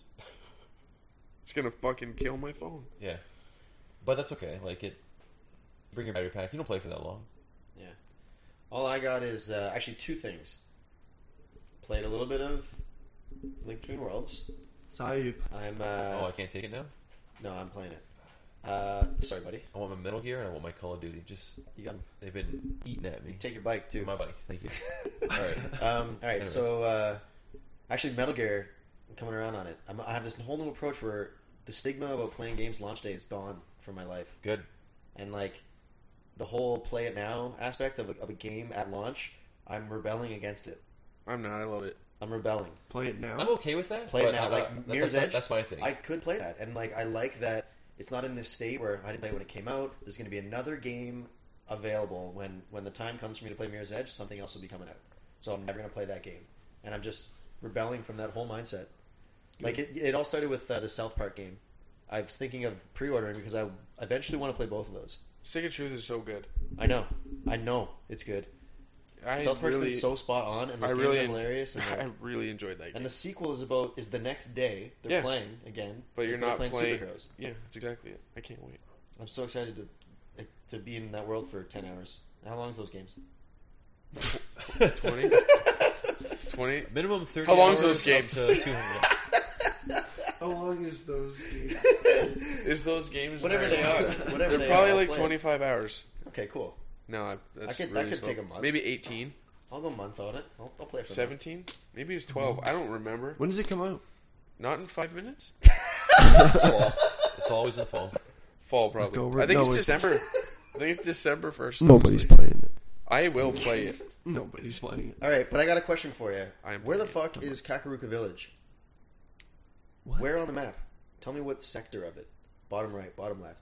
It's gonna fucking kill my phone. Yeah, but that's okay. Like it, bring your battery pack. You don't play for that long. Yeah. All I got is uh, actually two things. Played a little bit of Link Between Worlds. Saib. I'm oh, uh, I can't take it now. no, I'm playing it. Uh, sorry, buddy. I want my Metal Gear and I want my Call of Duty. Just You got they've been eating at me. take your bike too. My bike. Thank you. All right. Um, all right, Anyways. so uh, actually, Metal Gear, I'm coming around on it. I'm, I have this whole new approach where the stigma about playing games launch day is gone from my life, Good. and like the whole play it now aspect of a, of a game at launch, I'm rebelling against it. I'm not. I love it. I'm rebelling. Play it now. I'm okay with that. Play it but now, I- like I- that- Mirror's that's, Edge. That's my thing. I could play that, and like I like that it's not in this state where I didn't play when it came out. There's going to be another game available when when the time comes for me to play Mirror's Edge. Something else will be coming out, so I'm never going to play that game, and I'm just rebelling from that whole mindset. Like it, it all started with uh, the South Park game, I was thinking of pre-ordering because I eventually want to play both of those. Stick of Truth is so good. I know, I know, it's good. I South Park's really, been so spot on, and those I games really, are hilarious. And, I like, really enjoyed that game. and the sequel is about is the next day they're Yeah. playing again, but you're they're not playing, playing. superheroes. Yeah, that's exactly it. I can't wait. I'm so excited to like, to be in that world for ten hours. How long is those games? twenty? twenty? Minimum thirty. How long is hours those games? up to two hundred. How long is those games? Is those games Whatever they are, whatever They're they probably are, I'll like play. twenty-five hours. Okay, cool. No, I, that's I could- that really could slow. take a month. Maybe eighteen, I'll go a month on it. I'll, I'll play for seventeen, maybe it's twelve. I don't remember. When does it come out? Not in five minutes. Fall. It's always in the fall. Fall probably. October? I think No, it's it's- December. I think it's December first. Nobody's playing it. I will play it. Nobody's playing it. All right, but I got a question for you. I am Where the playing fuck is Kakaruka Village? What? Where on the map? Tell me what sector of it. Bottom right, bottom left.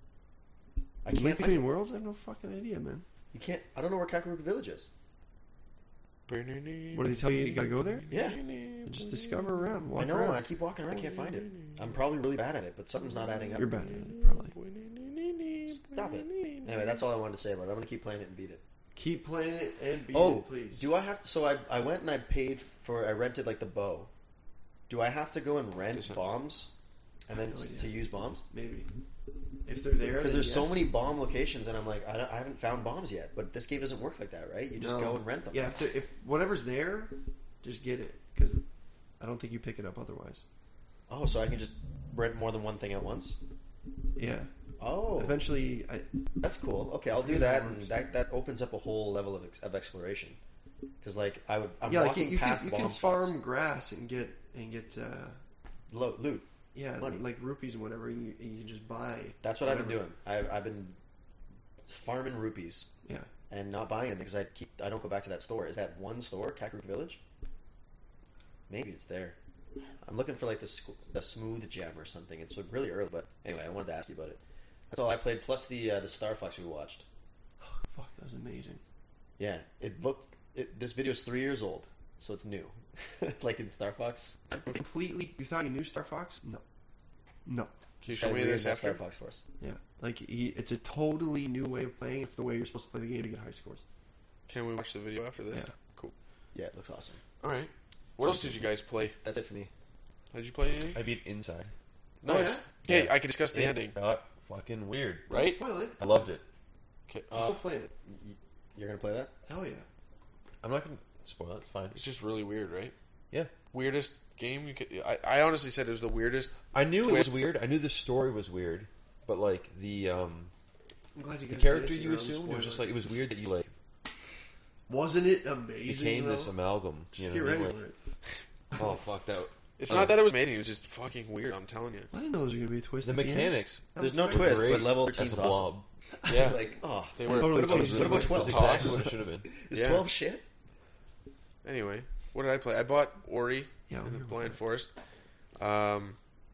I Link can't. Between Find, Worlds? I have no fucking idea, man. you can't. I don't know where Kakaruka Village is. What do they tell you? You gotta go there? Yeah. Just discover around. Walk I know. around. I keep walking around. I can't find it. I'm probably really bad at it, but something's not adding up. You're bad at it, probably. Stop it. Anyway, that's all I wanted to say about it. I'm gonna keep playing it and beat it. Keep playing it and beat Oh, it, please. do I have to? So I I went and I paid for. I rented like the bow. Do I have to go and rent Yes. bombs, and then No idea. to use bombs? Maybe. If they're there, Because then there's so yes. many bomb locations, and I'm like, I, don't, I haven't found bombs yet. But this game doesn't work like that, right? You just No. go and rent them. Yeah, if, there- if whatever's there, just get it. Because I don't think you pick it up otherwise. Oh, so I can just rent more than one thing at once? Yeah. Oh, Eventually, I, that's cool. Okay, I'll do forget that, how it and works. that that opens up a whole level of, ex- of exploration. Because like I would, I'm yeah, like walking you, you past can you bomb can farm spots. grass and get and get uh, Lo- loot. yeah Money. like rupees and whatever. And you, and you just buy. That's what I've been whatever. doing. I've, I've been farming rupees Yeah. and not buying anything because I keep I don't go back to that store. Is that one store, Kakaruka Village? Maybe it's there. I'm looking for like the squ- the smooth gem or something. It's really early, but anyway, I wanted to ask you about it. That's all I played. Plus the uh, the Star Fox we watched. Fuck, that was amazing. Yeah, it looked. It, this video's three years old, so it's new. like in Star Fox. Completely. You thought you knew Star Fox? No. No. Can you This show guy me really this knows after? Star Fox for us. Yeah. Like he, it's a totally new way of playing. It's the way you're supposed to play the game to get high scores. Can we watch the video after this? Yeah. Cool. Yeah, it looks awesome. All right. What else did you guys play? That's it for me. Did you play anything? I beat Inside. Nice. Oh, Hey, Yeah. I can discuss the It ending, got fucking weird. right? Spoil it. I loved it. Okay. I'm still playing it. Y- You're gonna play that? Hell yeah. I'm not gonna spoil it. It's fine. It's just really weird, right? Yeah. Weirdest game you could. I, I honestly said it was the weirdest. I knew it Twist. was weird. I knew the story was weird, but like the um I'm glad you the guys character dancing you around the assumed, it was just spoiler. like it was weird that you like Wasn't it amazing? became though? this amalgam. Just you get know what I ready mean? for it. Like, oh fuck that. It's Oh. not that it was amazing. It was just fucking weird. I'm telling you. I didn't know there was going to be a twist. The at the end. mechanics. There's no was twist, great but level as thirteen's a blob. awesome. Yeah. It's like, oh, They were. Totally What about- changed what it. about That's twelve? exactly what it should have been. is Yeah. twelve shit? Anyway, what did I play? I bought Ori Yeah, in the we were Blind both- Forest. Um,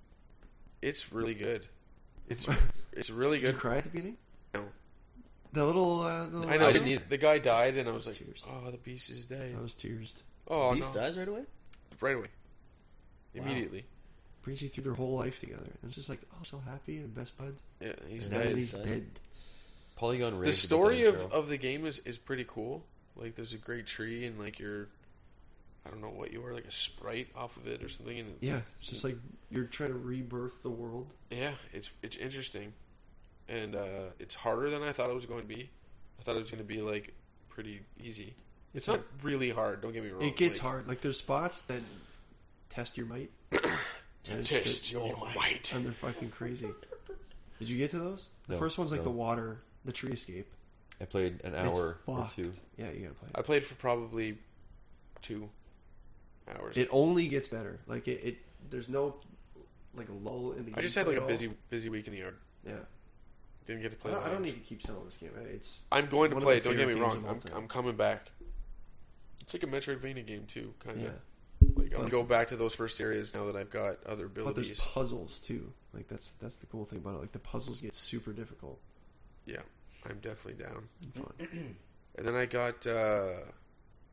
it's really good. It's it's really Did you good. cry at the beginning? No. The little, uh, the little I know I the, didn't either. the guy died, and I was like, Tears. "Oh, the beast is dead." That was tears. Oh Beast no! dies right away? Right away, Wow. immediately. Brings you through their whole life together. And it's just like, oh, so happy and best buds. Yeah, he's And then dead. he's Dead. dead. Polygon The Rage. story with of, the intro. of the game is, is pretty cool. Like, there's a great tree, and like you're, I don't know what you are, like a sprite off of it or something. And Yeah, it's just like you're trying to rebirth the world. yeah, it's it's interesting, and uh, it's harder than I thought it was going to be. I thought it was going to be like pretty easy. It's not really hard. Don't get me wrong. It gets like, hard. Like there's spots that test your might. And it's Taste just- your might. And they're fucking crazy. Did you get to those? The No, first one's like no. the water, the tree escape. I played an It's hour or fucked. two. Yeah, you gotta play I it. played for probably two hours. It only gets better. Like it, it there's no like a lull in the. I just had gameplay like at a all. busy busy week in the yard. Yeah. Didn't get to I play. don't, the I don't games. need to keep selling this game. Right? It's I'm going to one of play my it. Don't get me favorite games wrong. of all I'm, time. I'm coming back. It's like a Metroidvania game too, kind of. yeah. Like I'll go back to those first areas now that I've got other But there's abilities. puzzles too. Like that's that's the cool thing about it. Like the puzzles get super difficult Yeah, I'm definitely down. and fun. And then I got uh,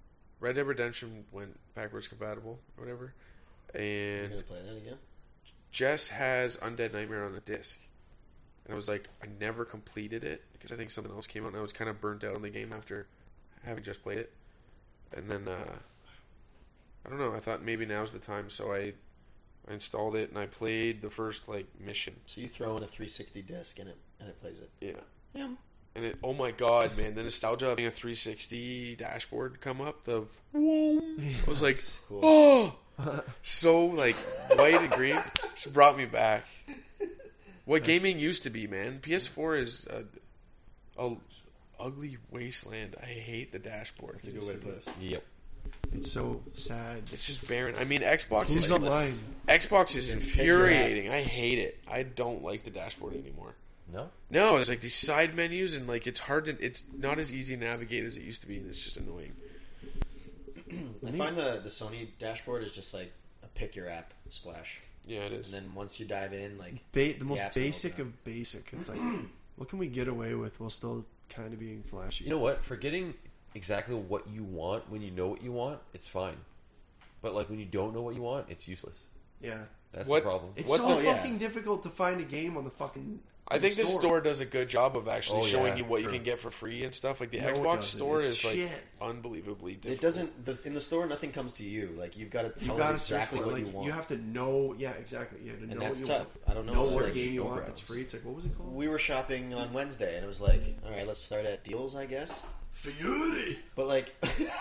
Red Dead Redemption went backwards compatible or whatever, You're and gonna play that again? Jess has Undead Nightmare on the disc. And I was like, I never completed it because I think something else came out and I was kind of burnt out on the game after having just played it. And then, uh, I don't know, I thought maybe now's the time, so I, I installed it and I played the first, like, mission. So you throw in a three sixty disc and it and it plays it. Yeah. Yeah. And it, oh my god, man, the nostalgia of having a three sixty dashboard come up, the, whoa, I was like, Cool. oh, so, like, white and green, just brought me back. What gaming used to be, man. P S four is a, a ugly wasteland. I hate the dashboard. That's a good way to put it. Yep. It's so sad. It's just barren. I mean, Xbox Who's is online? Xbox is infuriating. I hate it. I don't like the dashboard anymore. No? No, there's like these side menus, and like it's hard to. It's not as easy to navigate as it used to be, and it's just annoying. I find the the Sony dashboard is just like a pick your app splash, Yeah, it is. and then once you dive in, like Ba- the most apps don't basic open of basic. It's like, what can we get away with while still kind of being flashy? You know what? For getting exactly what you want when you know what you want, it's fine. But like when you don't know what you want, it's useless. Yeah. That's What- the problem. It's What so the- yeah. fucking difficult to find a game on the fucking. I think the store. store does a good job of actually Oh, showing yeah, you what true. you can get for free and stuff. Like the No, it Xbox doesn't. store It's is like shit. unbelievably difficult. it doesn't. The, in the store, nothing comes to you. Like you've got to You tell gotta them exactly search for what it. you Like, want. have to know. Yeah, exactly. You have to And know that's what you tough. want. I don't know. Know It's what like- game you go want browse. that's free. It's like, what was it called? We were shopping on Wednesday, and it was like, all right, let's start at deals, I guess. Fury. But like,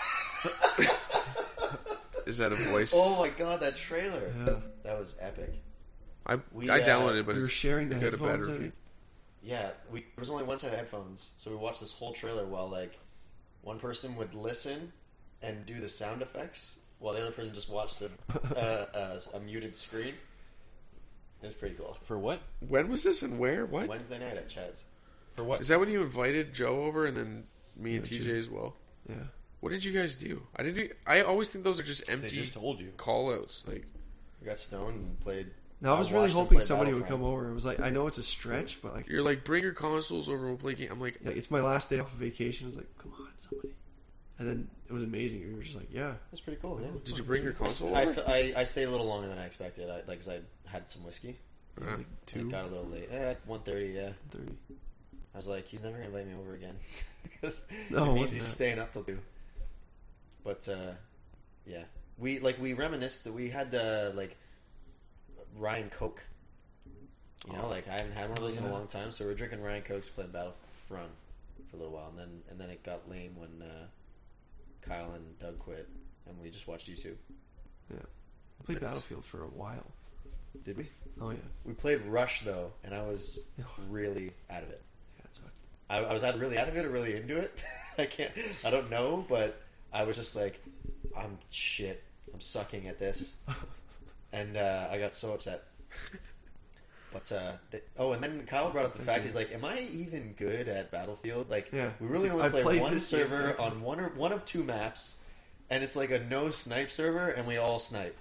Is that a voice? oh my god, that trailer! Yeah. That was epic. I we, I uh, downloaded it, but We were it's sharing the got a bad headphones. review. and- Yeah, we there was only one set of headphones, so we watched this whole trailer while like one person would listen and do the sound effects, while the other person just watched a uh, a, a muted screen. It was pretty cool. For what? When was this and where? What? Wednesday night at Chad's. For what? Is that when you invited Joe over and then me and Yeah, T J as well? Yeah. What did you guys do? I didn't. do- I always think those are just They empty just told you. call outs. Like We got stoned and played. No, I was really watched him hoping play somebody would Battlefront. come over. It was like, I know it's a stretch, but like, you're like, bring your consoles over. We'll play game. I'm like, like it's my last day off of vacation. I was like, come on, somebody. And then it was amazing. We were just like, yeah. That's pretty cool. Yeah. did you bring your console I, over? I, I stayed a little longer than I expected. I like 'cause I had some whiskey. Uh, Like And two, it got a little late. Eh, one thirty. Yeah. thirty. I was like, he's never gonna invite me over again. Because No, it it means wasn't he's that. staying up till two. But uh, yeah, we like we reminisced. We had uh, like Ryan Coke. You know, like I haven't had one of those in a Yeah. long time, so we're drinking Ryan Cokes, playing Battlefront for a little while, and then and then it got lame when uh, Kyle and Doug quit, and we just watched YouTube. Yeah. I played Battlefield for a while. Did we? Oh yeah. We played Rush though, and I was really out of it. Yeah, it's fine. I, I was either really out of it or really into it. I can't. I don't know, but I was just like, I'm shit. I'm sucking at this, and uh, I got so upset. But uh, th- oh, and then Kyle brought up the fact he's like, "Am I even good at Battlefield? Like, Yeah. we really He's only like, "I play played one this game server for-" on one or one of two maps, and it's like a no snipe server, and we all snipe,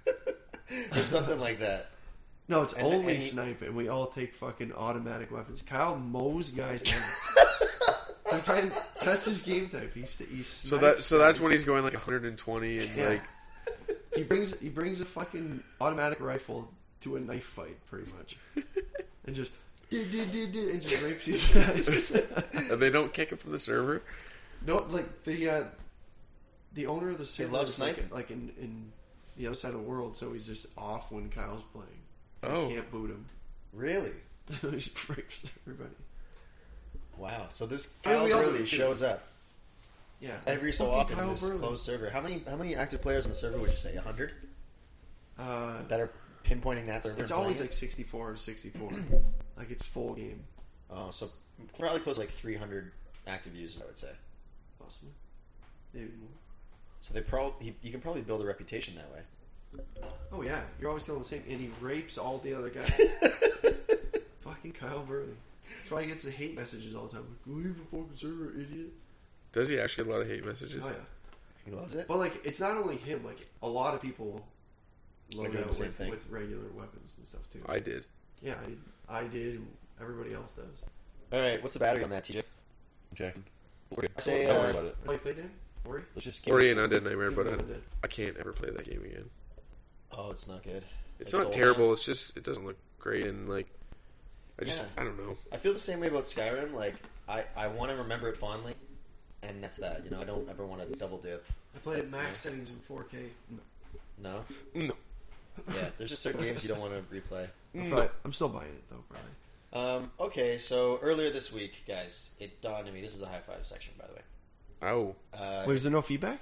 or something like that." No, it's And- only and he- snipe, and we all take fucking automatic weapons. Kyle mows guys down. I'm trying. That's his game type. He's he's so that so that's when he's going like one hundred twenty and Yeah. like he brings he brings a fucking automatic rifle to a knife fight, pretty much, and just did did did did and just rapes these guys. and they don't kick him from the server. No, like the uh, the owner of the server love is like, sniping. like in, in the other side of the world, so he's just off when Kyle's playing. Oh. You can't boot him. Really? he just rapes everybody. Wow. So this Yeah, Kyle we all Burley do. shows up Yeah, every so Fucking often in Kyle this Burley. closed server. How many how many active players on the server would you say? A hundred Uh, that are pinpointing that server? it's and playing always it? like sixty-four or sixty-four. Like it's full game, Oh, so probably close to like three hundred active users, I would say. possibly. Maybe more. So they probably you can probably build a reputation that way. Oh yeah, you're always killing the same, and he rapes all the other guys. Fucking Kyle Burley. That's why he gets the hate messages all the time. Like, leave the fucking server, idiot. Does he actually get a lot of hate messages? Oh yeah. He loves it. But like, it's not only him. Like a lot of people load doing out the same with, thing. with regular weapons and stuff too. I did. yeah, I did. I did. Everybody else does. All right, what's the battery on that, T J? I'm checking. I say, Don't uh, worry about it. Oh, you played him? Ori? Let's just keep Ori and Undead Nightmare, but I, Undead. I can't ever play that game again. Oh, it's not good. It's Like not Solheim. terrible. It's just it doesn't look great, and like I just Yeah. I don't know. I feel the same way about Skyrim. Like I, I want to remember it fondly, and that's that. You know, I don't ever want to double dip. I played at That's max nice. settings in four K. No, No, yeah. There's just certain games you don't want to replay. no. I'm still buying it though, probably. Um, okay, so earlier this week, guys, it dawned on me. This is a high five section, by the way. Oh, Uh, Wait, is there no feedback?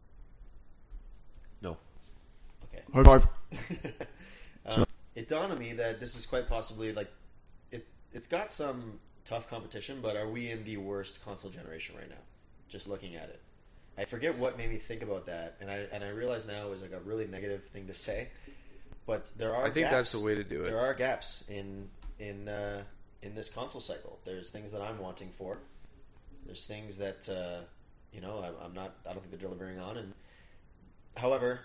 No. okay. High five. um, it dawned on me that this is quite possibly like it. It's got some tough competition, but are we in the worst console generation right now? Just looking at it, I forget what made me think about that, and I and I realize now is like a really negative thing to say. But there are. I think gaps. that's the way to do it. There are gaps in in uh, in this console cycle. There's things that I'm wanting for. There's things that uh, you know I'm, I'm not. I don't think they're delivering on. And however,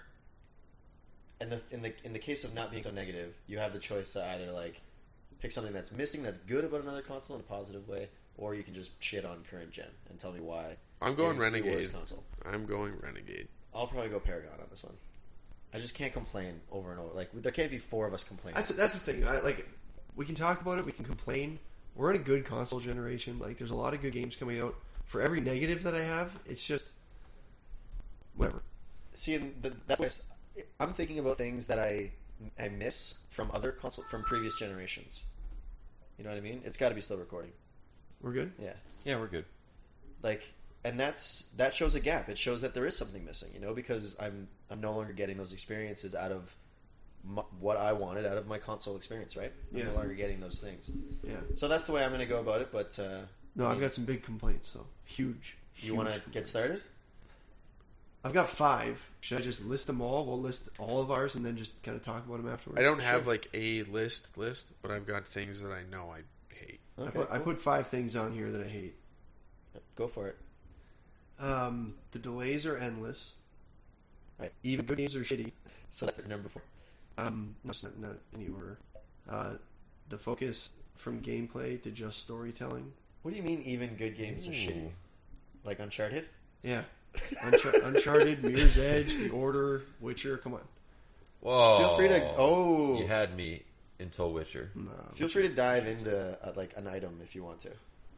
in the in the in the case of not being so negative, you have the choice to either like pick something that's missing that's good about another console in a positive way, or you can just shit on current gen and tell me why. I'm going it is the Renegade. worst console. I'm going Renegade. I'll probably go Paragon on this one. I just can't complain over and over. Like there can't be four of us complaining. That's that's the thing. I, like, we can talk about it. We can complain. We're in a good console generation. Like, there's a lot of good games coming out. For every negative that I have, it's just whatever. See, and the, that's why I'm thinking about things that I I miss from other console from previous generations. You know what I mean? It's got to be still recording. We're good. Yeah, Yeah, we're good. like, and that's that shows a gap. It shows that there is something missing. You know, because I'm I'm no longer getting those experiences out of my, what I wanted out of my console experience. Right? I'm Yeah. no longer getting those things. Yeah. So that's the way I'm going to go about it. But uh, No, I've got some big complaints though. Huge. you want to huge get complaints. started? I've got five. Should I just list them all? We'll list all of ours and then just kind of talk about them afterwards. I don't have Sure. like a list list, but I've got things that I know I hate. I, Okay, put, I cool. put five things on here that I hate. Go for it. Um, the delays are endless. Right. Even good games are shitty. So that's number four. Um, no, it's not, not any order. Uh, the focus from gameplay to just storytelling. What do you mean? Even good games are shitty? Like Uncharted? Yeah. Unchar- Uncharted, Mirror's Edge, The Order, Witcher. Come on. Whoa. Feel free to. Oh, You had me until Witcher. No, feel free to dive into uh, like an item if you want to.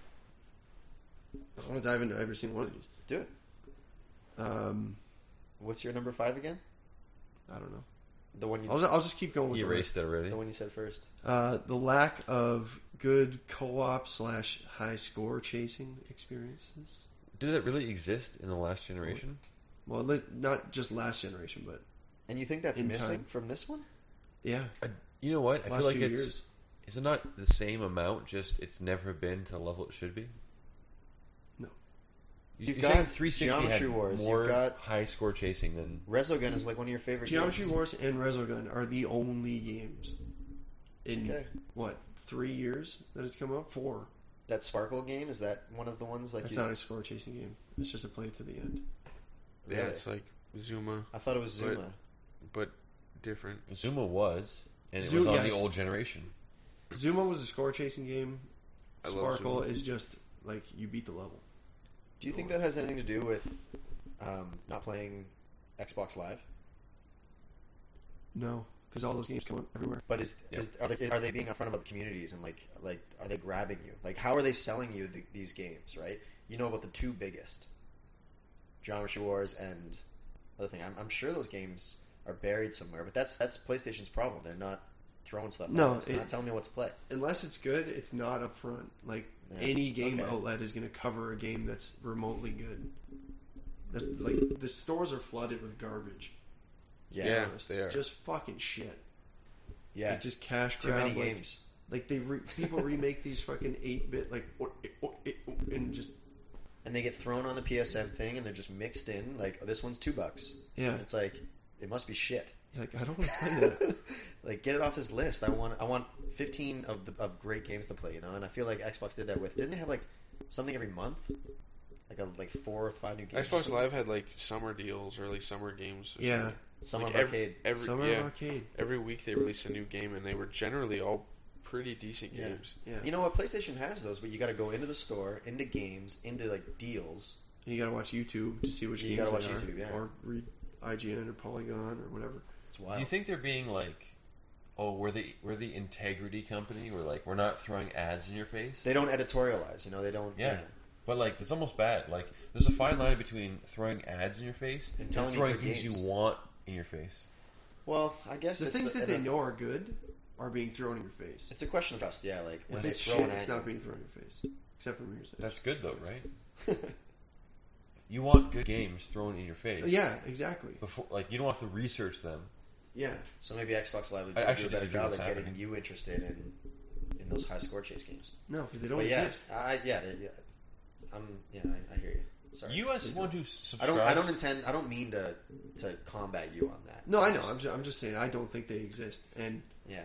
I want to dive into every single one of these. Do it. Um, What's your number five again? I don't know. The one you I'll just, I'll just keep going with You the erased it already. the one you said first. Uh, the lack of good co-op slash high score chasing experiences. Did it really exist in the last generation? Well, li- not just last generation, but And you think that's In missing time. from this one? yeah, I, you know what? I last feel like few it's years. is it not the same amount? Just it's never been to the level it should be. No. You, You've you're saying got three sixty Geometry had Wars, more you've got- high score chasing than Resogun is like one of your favorite Geometry games. Wars and Resogun are the only games in Okay. what three years that it's come out. Four. That Sparkle game, is that one of the ones like That's you... not a score chasing game. It's just a play to the end. Yeah, Really? it's like Zuma, I thought it was But- Zuma. but different. Zuma was, and it Zu- was on yes. the old generation. Zuma was a score chasing game. I love Sparkle Zuma. is just like you beat the level. Do you think that has anything to do with um, not playing Xbox Live? No, because all those games come out everywhere. But is, Yep. is are they are they being upfront about the communities and like like are they grabbing you? Like how are they selling you the, these games? Right? You know about the two biggest, Geometry Wars and other thing. I'm, I'm sure those games are buried somewhere. But that's that's PlayStation's problem. They're not throwing stuff. No, out. It's it- not telling me what to play. Unless it's good, it's not upfront. Like Yeah. any game Okay. outlet is going to cover a game that's remotely good. That's like the stores are flooded with garbage. Yeah, to be Yeah. honest. they are. Just fucking shit. yeah. Like just cash Too grab. many like, games. Like they re- people remake these fucking eight bit like or- or- or- and just And they get thrown on the P S N thing, and they're just mixed in. Like, oh, this one's two bucks. yeah. And it's like, it must be shit. Like I don't want to play that. Like, get it off this list. I want, I want fifteen of the, of great games to play. You know, and I feel like Xbox did that with. Didn't they have like something every month? Like a like four or five new games. or Xbox something? Live had like summer deals or like summer games. or Yeah. something. Summer Like of every, Arcade. every Summer yeah, Arcade. every week they released a new game, and they were generally all pretty decent Yeah. games. Yeah. You know what? PlayStation has those, but you got to go into the store, into games, into like deals. And you got to watch YouTube to see which You games gotta they watch are, YouTube, yeah. or read I G N or Polygon or whatever. It's Do wild. you think they're being like oh, we're the we're the integrity company. We're like we're not throwing ads in your face. They don't editorialize, you know. They don't. Yeah. Yeah. But like it's almost bad. Like there's a fine line between throwing ads in your face And and, telling you throwing good things games. you want in your face. Well, I guess The it's things a, that they a- know are good are being thrown in your face. It's a question of trust. Yeah, like when If they it's throw shit, an it's ad. not being thrown in your face. Except for Mirror's Edge. That's good though, right? You want good games thrown in your face. Yeah, exactly. Before, like you don't have to research them. Yeah. So maybe Xbox Live would I do actually a better disagree job what's at getting happening. you interested in in those high score chase games. No, because they don't But yeah, exist. I yeah, they- yeah, I'm yeah, I, I hear you. Sorry. You as They someone don't. who I subscribes, don't. I don't intend. I don't mean to to combat you on that. No, I know. Just- I'm just, I'm just saying I don't think they exist. And yeah.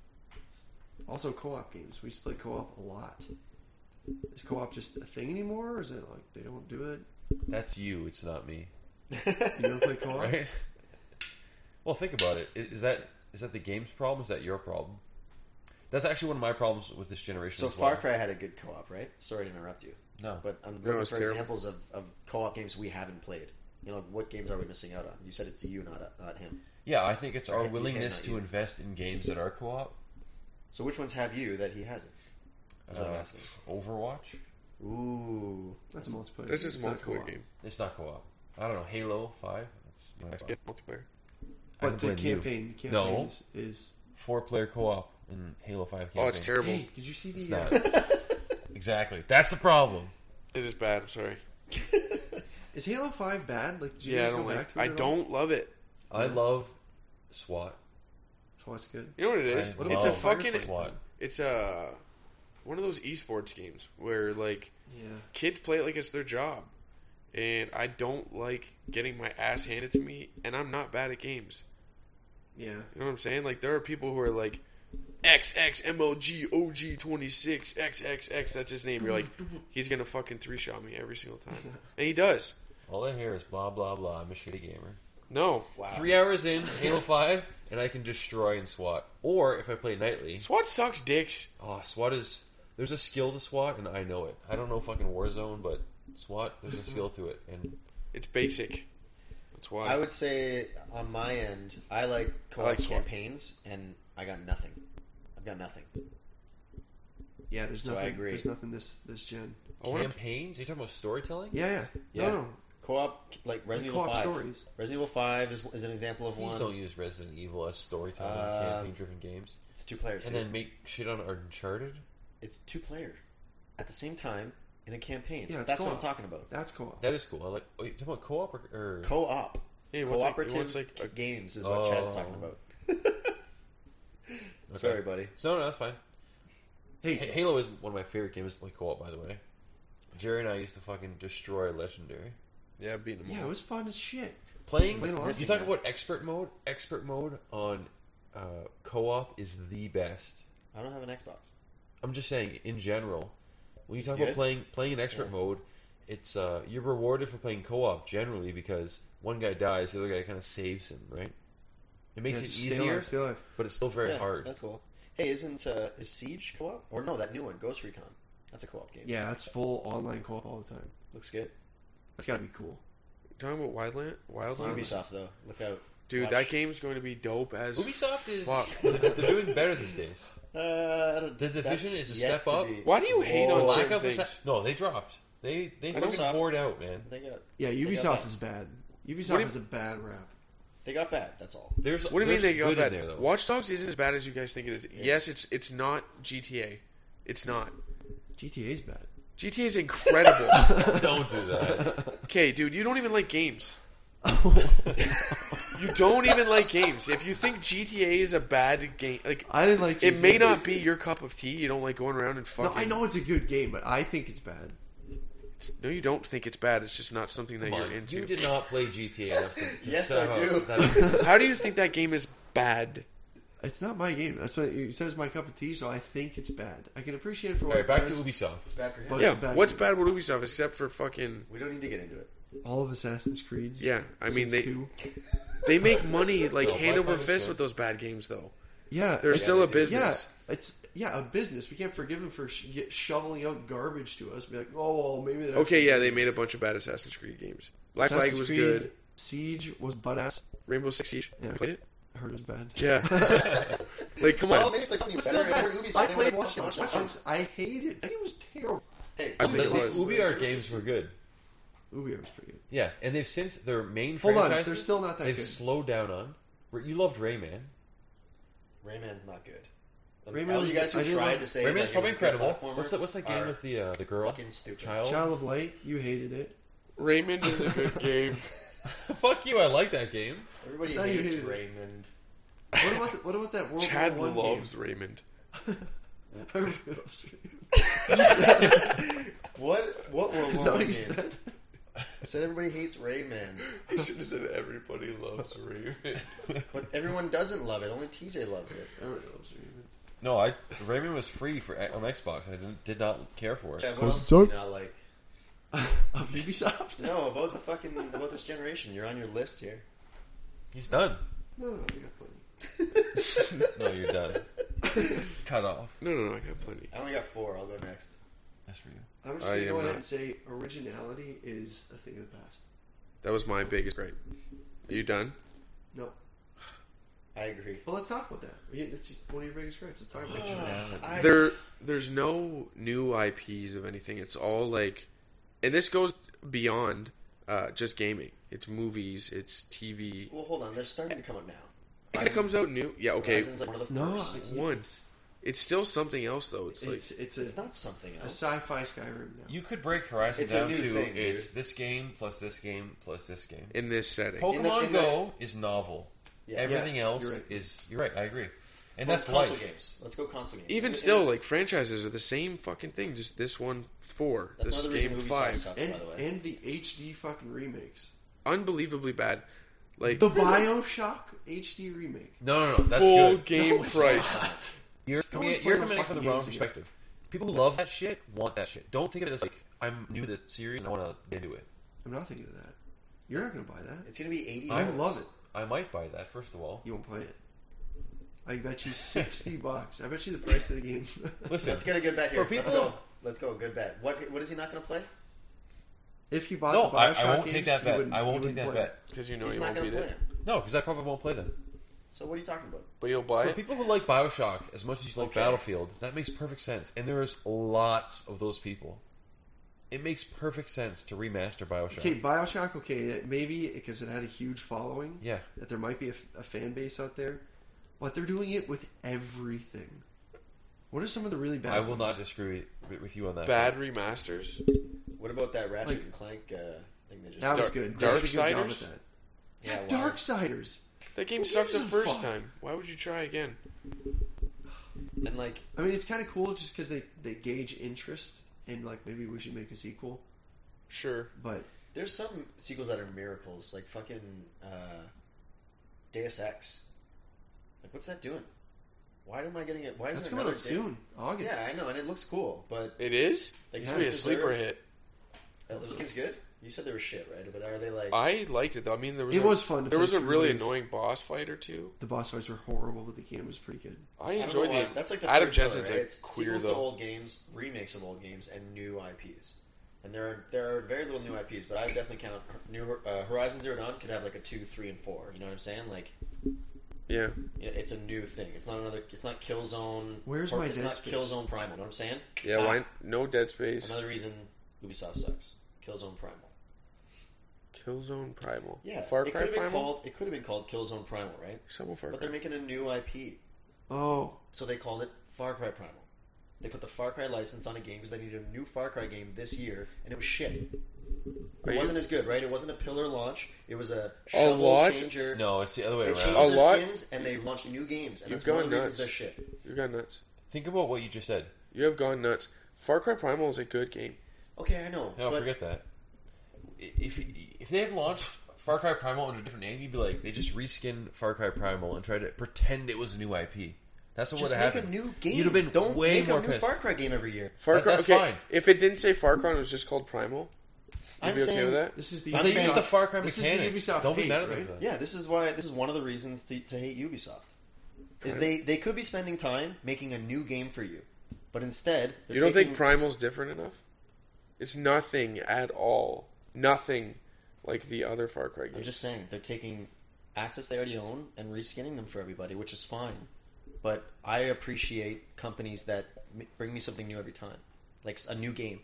also co-op games. We used to play co-op a lot. Is co-op just a thing anymore, or is it like they don't do it? That's you. It's not me. You never play co-op? Right? Well, think about it. Is is that is that the game's problem? Is that your problem? That's actually one of my problems with this generation. So as well. Far Cry had a good co-op, right? Sorry to interrupt you, No, but I'm No, looking it's for terrible. examples of, of co-op games we haven't played. You know, what games are we missing out on? You said it's you, not not him. yeah, I think it's our Right, willingness not to you. invest in games that are co-op. So which ones have you that he hasn't? That's what I'm Uh, asking. Overwatch. Ooh, That's a multiplayer. This game. is a It's not multiplayer co-op. game. It's not co-op. I don't know. Halo Five. That's you know, Yeah, multiplayer. I But can the blame you. campaign, campaign No. is, is. Four-player co-op in Halo Five. Campaign. Oh, it's terrible. Hey, did you see It's the? not. Uh, Exactly. That's the problem. It is bad. I'm sorry. is Halo Five bad? Like, did you Yeah, I guys don't go like. back to it I at all? don't love it. I love SWAT. So it's good. You know what it is? I It's a love fucking. SWAT. It's a one of those esports games where like Yeah. kids play it like it's their job, and I don't like getting my ass handed to me. And I'm not bad at games. Yeah. You know what I'm saying? Like there are people who are like X X M L G O G twenty-six X X X. That's his name. You're like, he's gonna fucking three shot me every single time, and he does. All I hear is blah blah blah. I'm a shitty gamer. No, wow. Three hours in Halo Five, and I can destroy and SWAT. Or if I play nightly, SWAT sucks dicks. oh, SWAT is there's a skill to SWAT, and I know it. I don't know fucking Warzone, but SWAT there's a skill to it, and It's basic. That's why. I would say on my end, I like co-op I like SWAT. campaigns, and I got nothing. I've got nothing. Yeah. There's So I nothing. agree. There's nothing this this gen. I wanna- campaigns. Are you talking about storytelling? Yeah. Yeah. Yeah. No. No. Co-op, like Resident Evil co-op Five. stories. Resident Evil Five is, is an example of Please one. don't use Resident Evil as storytelling, Um, campaign-driven games, It's two players. and dude. then make shit on Uncharted. It's two player at the same time in a campaign. Yeah, it's That's what I'm co-op. talking about. That's co-op. That is cool. I like. Oh, you talking about co-op or? or Co-op. Hey, what's like- Cooperative what's like a- games is what Chad's Oh. talking about. Okay. Sorry, buddy. So no, that's fine. Hey. H- Halo is one of my favorite games to play co-op. By the way, Jerry and I used to fucking destroy Legendary. yeah, beating them Yeah, all. it was fun as shit. Playing, Playing a lot. you talk about expert mode. Expert mode on uh, co-op is the best. I don't have an Xbox. I'm just saying, in general, when you It's talk good. about playing playing in expert Yeah. mode, it's uh, you're rewarded for playing co-op generally because one guy dies, the other guy kind of saves him, right? It makes Yeah, it just stay easier, alive, stay alive. but it's still very Yeah, hard. That's cool. Hey, isn't uh, is Siege co-op? Or no, that new one, Ghost Recon. That's a co-op game. Yeah, that's full online co-op all the time. Looks good. That's gotta be cool. Talking about Wildland, It's Wildlands, Ubisoft though. Look out, dude. Watch. That game's going to be dope as Ubisoft is fuck. they're doing better these days. Uh, I don't, The Division that's is a yet step to up. be- Why do you hate on Whoa. Lack certain of things? assa- no, they dropped. They they Ubisoft. fucking bored out, man. They got Yeah, got Ubisoft bad. is bad. Ubisoft What do you- has a bad rap. they got bad. That's all. There's What do you mean there's they got good that? in there though. Watch Dogs isn't as bad as you guys think it is. Yes, it's it's not G T A. It's not. G T A is bad. G T A is incredible. Don't do that. Okay, dude, you don't even like games. You don't even like games. If you think G T A is a bad game, like I didn't like. it G T A. may not be your cup of tea. You don't like going around and No, fucking. I know it's a good game, but I think it's bad. No, you don't think it's bad. It's just not something that Come you're on, into. you did not play G T A enough to, to Yes, to I have do. that- How do you think that game is bad? It's not my game. That's what you said. It's my cup of tea, so I think it's bad. I can appreciate it for All what right, back it to does. Ubisoft. It's bad for him. But- Yeah, it's a bad what's game. bad with Ubisoft except for fucking? We don't need to get into it. All of Assassin's Creeds. Yeah, I mean, since they- two. They make money like No, hand Black over Flag is fist good. with those bad games, though. Yeah, They're it's- still a they do. business. Yeah, it's yeah a business. We can't forgive them for sh- get shoveling out garbage to us. Be like, oh well, maybe. the next Okay, one's yeah, good. they made a bunch of bad Assassin's Creed games. Black Flag Assassin's was Creed good. Siege was butt ass. Rainbow Six Siege. Yeah. You played it? I heard it was bad. Yeah. Like, come Well, on. maybe if they're telling you Still better, bad. if we're Ubisoft, I they played would Watch watch Dogs. Dogs. I hated. I think it was terrible. Hey, I The, think it the was. Ubi art games were good. Ubi was pretty good. Yeah, and they've since their main Hold on, franchises. they're still not that they've good. slowed down on. You loved Rayman. Rayman's not good. Rayman All was- you guys who I didn't tried like- to say Rayman's that it probably was a good incredible. platformer What's that? What's that game are with the uh, the girl? fucking stupid. Child. Child of Light, you hated it. Raymond is a good game. Fuck you! I like that game. Everybody No, you hates hated it. Raymond. What about the, what about that World Chad War One loves Raymond. game? Is What? What World that War what One you game? said? I said everybody hates Rayman, I should have said everybody loves Raymond. but everyone doesn't love it. Only T J loves it. Everybody loves Raymond. No, I Rayman was free for on Xbox. I didn't, did not care for it. Chad, what Close else the do you door. not like? Of Ubisoft? No, about the fucking about this generation. You're on your list here. He's done. No, no, we got plenty. No, you're done. Cut off. No, no, no, I got plenty. I only got four. I'll go next. That's for you. I'm just I going to go am ahead not. and say originality is a thing of the past. That was my biggest gripe. Are you done? No. I agree. Well, let's talk about that. Yeah, that's just one of your biggest gripes. Let's talk about it. I, There, there's no new I Ps of anything. It's all like, and this goes beyond uh, just gaming. It's movies. It's T V. well, hold on. They're starting to come out now. If it comes out new, yeah, okay, Horizon's like one of the No, first. one. It's still something else though. It's, It's, like it's, a, It's not something a else. sci-fi Skyrim now. You could break Horizon It's a down new to thing, dude. it's this game plus this game plus this game. in this setting. Pokemon In the- in Go is novel. Yeah. Everything Yeah, else you're right. is you're right. I agree, and Well, that's console life. games. Let's go console games. Even And- still, and like franchises are the same fucking thing. Just this one four, that's this another game reason Ubisoft five, sucks, and, by the way. and the H D fucking remakes. unbelievably bad. Like The Bioshock H D remake. No, no, no. That's full good. game No, it's price. not. You're coming, one's at, you're playing coming at it from the fucking wrong games again. perspective. People who love that shit want that shit. Don't think of it as like I'm new to the series and I want to get into it. I'm not thinking of that. You're not going to buy that. It's gonna be eighty. I dollars. love it. I might buy that first of all. You won't play it. I bet you sixty bucks. I bet you the price of the game. Listen, Let's get a good bet here. For Let's people- go. Let's go. Good bet. What? What is he not gonna play? If you bought no, the I, Bioshock I won't games, take that you bet. wouldn't- I you won't take wouldn't that play bet. Because you know He's you not won't gonna beat play it. him. No, because I probably won't play them. So what are you talking about? But you'll buy For it. people who like Bioshock as much as you like Okay. Battlefield, that makes perfect sense. And there's lots of those people. It makes perfect sense to remaster Bioshock. Okay, Bioshock. Okay, maybe because it had a huge following. Yeah. That there might be a, a fan base out there, but they're doing it with everything. What are some of the really bad? I will ones? not disagree with, with you on that. Bad remasters. What about that Ratchet Like- and Clank uh, thing they just? That was Dark- good. They did a good job Darksiders? with that. yeah, Yeah, why? Darksiders. That game Who sucked the gives a first fuck? time. Why would you try again? And like, I mean, it's kind of cool just because they, they gauge interest and like maybe we should make a sequel. Sure. But there's some sequels that are miracles, like fucking uh, Deus Ex. Like, what's that doing? Why am I getting it? Why is that's there coming another out day- soon, August. Yeah, I know, and it looks cool, but It is? Like, It's gonna be a deserve- sleeper hit. uh, those games good. You said they were shit, right? But are they like? I liked it though. I mean, there was It a, was fun to There play was a through really these. annoying boss fight or two. The boss fights were horrible, but the game was pretty good. I I don't enjoyed know why. the. That's like the Adam third pillar, Jensen's right? like It's queer sequels to though. old games, remakes of old games, and new I Ps. And there are there are very little new I Ps, but I would definitely count new uh, Horizon Zero Dawn could have like a two, three, and four. You know what I'm saying? Like, Yeah. you know, it's a new thing. It's not another. It's not Killzone. Where's or my It's Dead not Space? Killzone Primal. You know what I'm saying? Yeah. Ah, Why? No Dead Space. Another reason Ubisoft sucks. Killzone Primal. Killzone Primal. Yeah, Far it Cry could have been Primal. called. It could have been called Killzone Primal, right? Some of Far But Cry. they're making a new I P, Oh, so they called it Far Cry Primal. They put the Far Cry license on a game because they needed a new Far Cry game this year, and it was shit. It Are you- wasn't as good, right? It wasn't a pillar launch. It was a A shovel lot? changer. No, it's the other way They around. changed A their lot? skins and they launched new games, and You've that's one of gone the reasons nuts. they're shit. You got nuts. Think about what you just said. You have gone nuts. Far Cry Primal is a good game. Okay, I know. No, but forget that. If if they had launched Far Cry Primal under a different name, you'd be like, they just reskinned Far Cry Primal and tried to pretend it was a new I P. That's what would just have make happened. a new game. You'd have been Don't way make more a new pissed. Far Cry game every year. Far That- Cry. that's okay, fine. if it didn't say Far Cry and it was just called Primal, you'd I'm be okay saying with that. this is the I'm They saying- used the Far Cry this mechanics. is the Ubisoft Don't be hate, mad at right? them for that. Yeah, this is why. This is one of the reasons to, to hate Ubisoft. Is they they could be spending time making a new game for you, but instead they're You don't taking, think Primal's different enough? It's nothing at all. Nothing like the other Far Cry I'm games. just saying they're taking assets they already own and reskinning them for everybody, which is fine. but I appreciate companies that m- bring me something new every time, like a new game.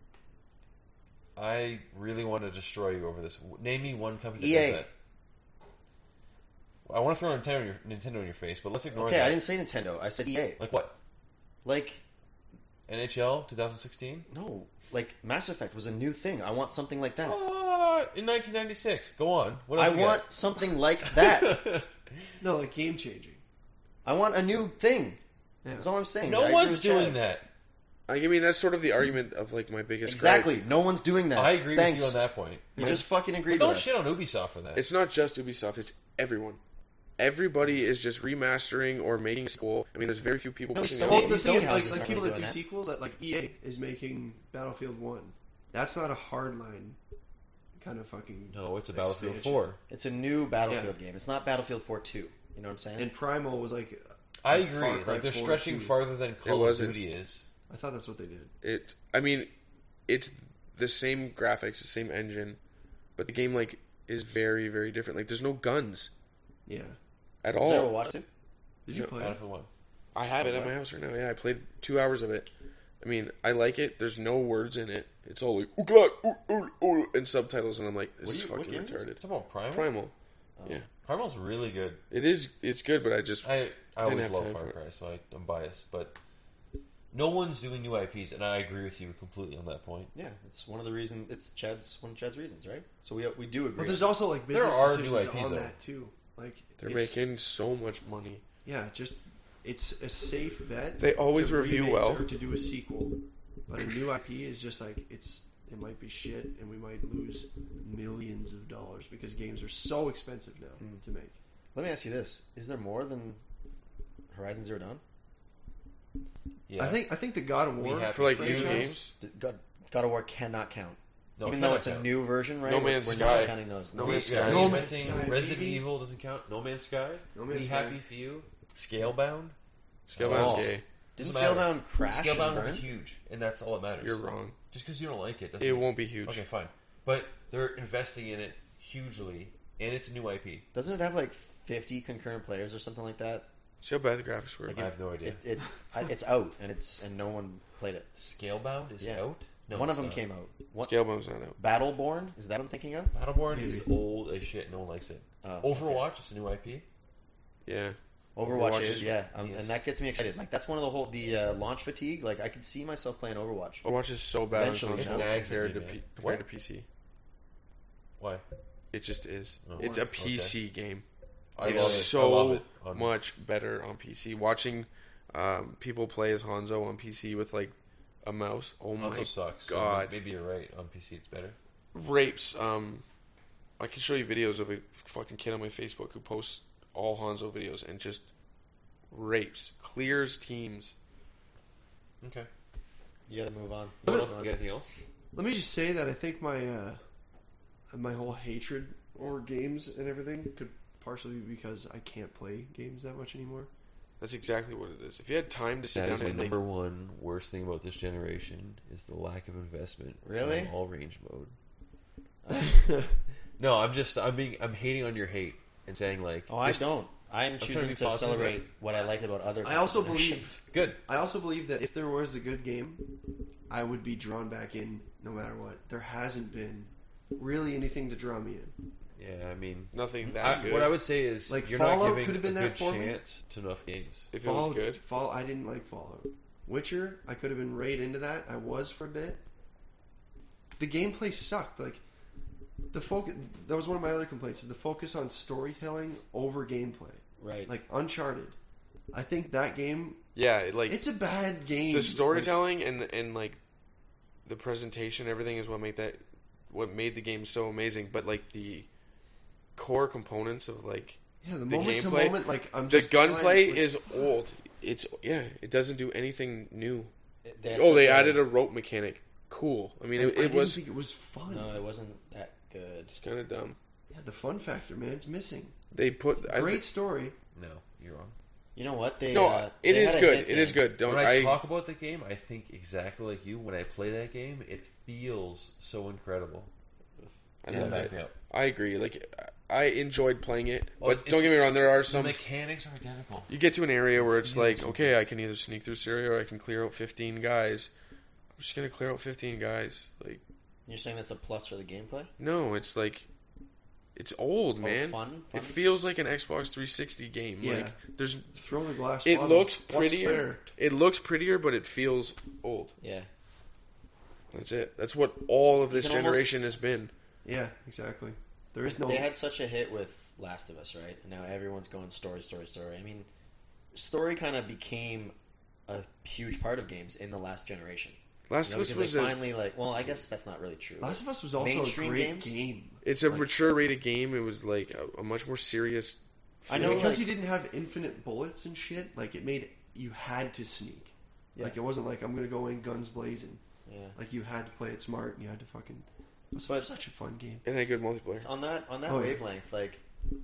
I really want to destroy you over this. Name me one company that E A. does that. I want to throw Nintendo in your, Nintendo in your face, but let's ignore Okay, that. I didn't say Nintendo. I said E A. Like what? Like N H L twenty sixteen? no, like Mass Effect was a new thing. I want something like that. Uh, in nineteen ninety-six. Go on. What else I you want something like that. got? No, like game changing. I want a new thing. Yeah. That's all I'm saying. I No agree one's with doing Chad. that. I mean, that's sort of the argument of like my biggest Exactly. gripe. No one's doing that. I agree Thanks. with you on that point. You just fucking agreed But with don't us. shit on Ubisoft for that. It's not just Ubisoft; it's everyone. Everybody is just remastering or making a sequel. I mean, there's very few people. Really, pushing so- it. Well, Maybe the thing is, Sony like, houses like aren't people really that do doing that. sequels, like, like E A is making Battlefield One. That's not a hardline kind of fucking. No, it's a Battlefield expansion. four. It's a new Battlefield game. It's not Battlefield four two. You know what I'm saying? And Primal was like. I like agree. Far Cry Like they're four stretching too. farther than Call of wasn't. Duty is. I thought that's what they did. It. I mean, it's the same graphics, the same engine, but the game like is very, very different. Like, there's no guns Yeah. at Did you ever all. watch it? Did you No, play? it? Battlefield one. I have it at my house right now. Yeah, I played two hours of it. I mean, I like it. There's no words in it. It's all like "Ooh, God, ooh, ooh, ooh," and subtitles, and I'm like, this What is do you- what fucking game is this? retarded. Talk about Primal. Primal. Yeah, Primal's really good. it is. It's good, but I just I I always have love time Far for it. Cry, so I, I'm biased, but no one's doing new I Ps, and I agree with you completely on that point. Yeah, it's one of the reasons. It's Chad's one of Chad's reasons, right? So we we do agree. But there's also like There business are new decisions I Ps on though. that too. Like they're it's- making so much money. Yeah, just it's a safe bet. They always to review remake well. or to do a sequel, but a new I P is just like it's. It might be shit, and we might lose millions of dollars because games are so expensive now Hmm. to make. Let me ask you this: is there more than Horizon Zero Dawn? Yeah. I think I think the God of We War have For like new franchise- games, D- God, God of War cannot count, No, even it though cannot it's a count. new version, right? No We're- Man's we're Sky. not counting those. No We- Man's yeah, Sky. No we're Man's expecting Sky, Resident baby. Evil doesn't count. No Man's Sky. No Man's Be Sky. Happy for You. Scalebound. Scalebound's Oh. gay. Didn't Doesn't matter. Scalebound crash and Scalebound will burn? be huge, and that's all that matters. You're wrong. Just because you don't like it, doesn't It mean- won't be huge. Okay, fine. But they're investing in it hugely, and it's a new I P. Doesn't it have like fifty concurrent players or something like that? See how bad the graphics were. Like I have no idea. It, it I- it's out and it's and no one played it. Scalebound is Yeah. out. No, one of it's them not. came out. What, Scalebound's not out. Battleborn? Is that what I'm thinking of? Battleborn Maybe. is old as shit. No one likes it. Oh, Overwatch is a new I P. Yeah. Overwatch, Overwatch is, is- yeah, um, yes. and that gets me excited. Like that's one of the whole the uh, launch fatigue. Like I could see myself playing Overwatch. Overwatch is so bad on Eventually, console you know? Nags at compared me, to man. P- compared to What? P C. Why? It just is. Oh, it's a okay. P C game. I it's love it. so I love it. Um, much better on P C. Watching um, people play as Hanzo on P C with like a mouse. Oh my Also sucks. so god! maybe you're right. On P C, it's better. Rapes. Um, I can show you videos of a fucking kid on my Facebook who posts all Hanzo videos and just rapes, clears teams. Okay. You got to move on. You want to get anything else? Let me just say that I think my uh, my whole hatred or games and everything could partially be because I can't play games that much anymore. That's exactly what it is. If you had time to sit That down is my and make, number one worst thing about this generation is the lack of investment. Really? in all range mode. No, I'm just I'm being I'm hating on your hate and saying like Oh, I just- don't. I'm trying to choosing be to, positive, celebrate right? what I like about other. I also generations. believe good. I also believe that if there was a good game, I would be drawn back in no matter what. There hasn't been really anything to draw me in. Yeah, I mean, nothing that I, good. what I would say is Like, you're Fallout not giving could have been a that good for me. chance to enough games. if it Fallout, was good, Fall, I didn't like Fallout. Witcher, I could have been right into that. I was for a bit. The gameplay sucked. Like the focus. That was one of my other complaints. Is the focus on storytelling over gameplay. Right. Like Uncharted. I think that game. yeah, it, like It's a bad game. the storytelling and and like the presentation, everything is what made that what made the game so amazing. But like the core components of like Like, yeah, the the moment to gameplay- moment. Like I'm the just gunplay fine. is old. It's yeah, it doesn't do anything new. That's Oh, they okay. added a rope mechanic. Cool. I mean, And it, I it didn't was think it was fun. No, it wasn't that good. it's kind of dumb. Yeah, the fun factor, man, it's missing. They put I, Great story. No, you're wrong. You know what? They no, uh, it they is had a good. hit It is game. good. Don't When I, I? talk about the game, I think exactly like you. When I play that game, it feels so incredible. I Yeah. love Back it. me up. I agree. Like I enjoyed playing it, Well, but don't get me wrong. There are some. The mechanics are identical. You get to an area where it's like, okay, I can either sneak through this area or I can clear out fifteen guys. I'm just gonna clear out fifteen guys. Like, You're saying that's a plus for the gameplay? no, it's like, it's old, Oh, man. fun? It Fun? feels like an Xbox three sixty game. Yeah. Like, there's, Throw the glass. it bottle. looks What's prettier. there? It looks prettier, but it feels old. Yeah. That's it. That's what all of this can almost- generation has been. Yeah, exactly. There is no. They had such a hit with Last of Us, right? And now everyone's going story, story, story. I mean, story kind of became a huge part of games in the last generation. Last You of know, Us because was they as, finally like. Well, I guess that's not really true. Last of Us was also a Mainstream great games? game. it's a Like- mature rated game. It was like a, a much more serious. I know, because like- you didn't have infinite bullets and shit. Like it made you had to sneak. Yeah. Like it wasn't like I'm gonna go in guns blazing. Yeah. Like you had to play it smart and you had to fucking. It was But- such a fun game. And a good multiplayer. On that on that Oh, yeah. wavelength, like,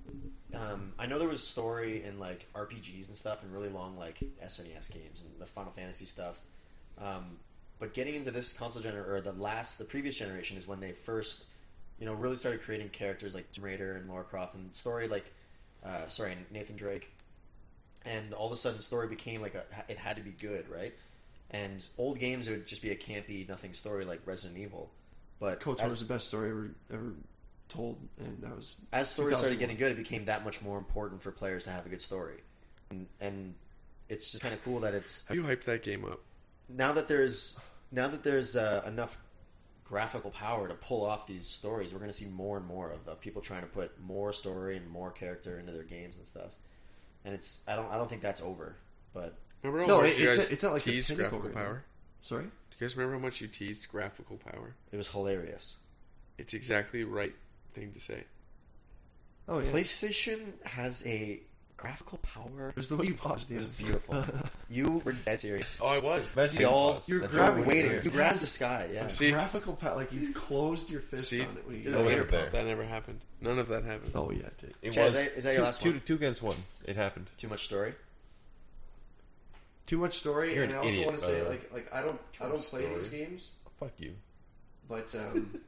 um, I know there was story in like R P Gs and stuff, and really long like S N E S games and the Final Fantasy stuff. Um, but getting into this console gener or the last, the previous generation is when they first, you know, really started creating characters like Tomb Raider and Lara Croft and story like, uh, sorry, Nathan Drake, and all of a sudden story became like a it had to be good, right? And old games it would just be a campy nothing story like Resident Evil, but KOTOR as- was the best story ever ever told, and that was as stories started two thousand one. getting good, it became that much more important for players to have a good story, and, and it's just kind of cool that it's Have you hyped that game up? now that there's now that there's uh, enough graphical power to pull off these stories. We're going to see more and more of, of people trying to put more story and more character into their games and stuff. And it's I don't I don't think that's over, but Remember how No, much it- you it's guys a- it's not like a teased pinnacle graphical right now. power? Sorry. Do you guys remember how much you teased graphical power? it was hilarious. It's exactly the right thing to say. Oh yeah. PlayStation has a graphical power. It was the way you paused. It was Yeah. beautiful. You were dead serious. Oh, I was. Imagine We all- You're That's grabbing- what Waiting, we're you here. grabbed the sky. Yeah. See, Graphical power, like you closed your fist See? on it. When you Did I it wasn't there. that never happened. None of that happened. Oh yeah, it did. It Chad, was is that- is that your two, last two, one? two against one. It happened. Too much story. Too much story, You're and an I also idiot, want to by say, the way. like, like I don't, I don't much play these story. games, Fuck you. but um,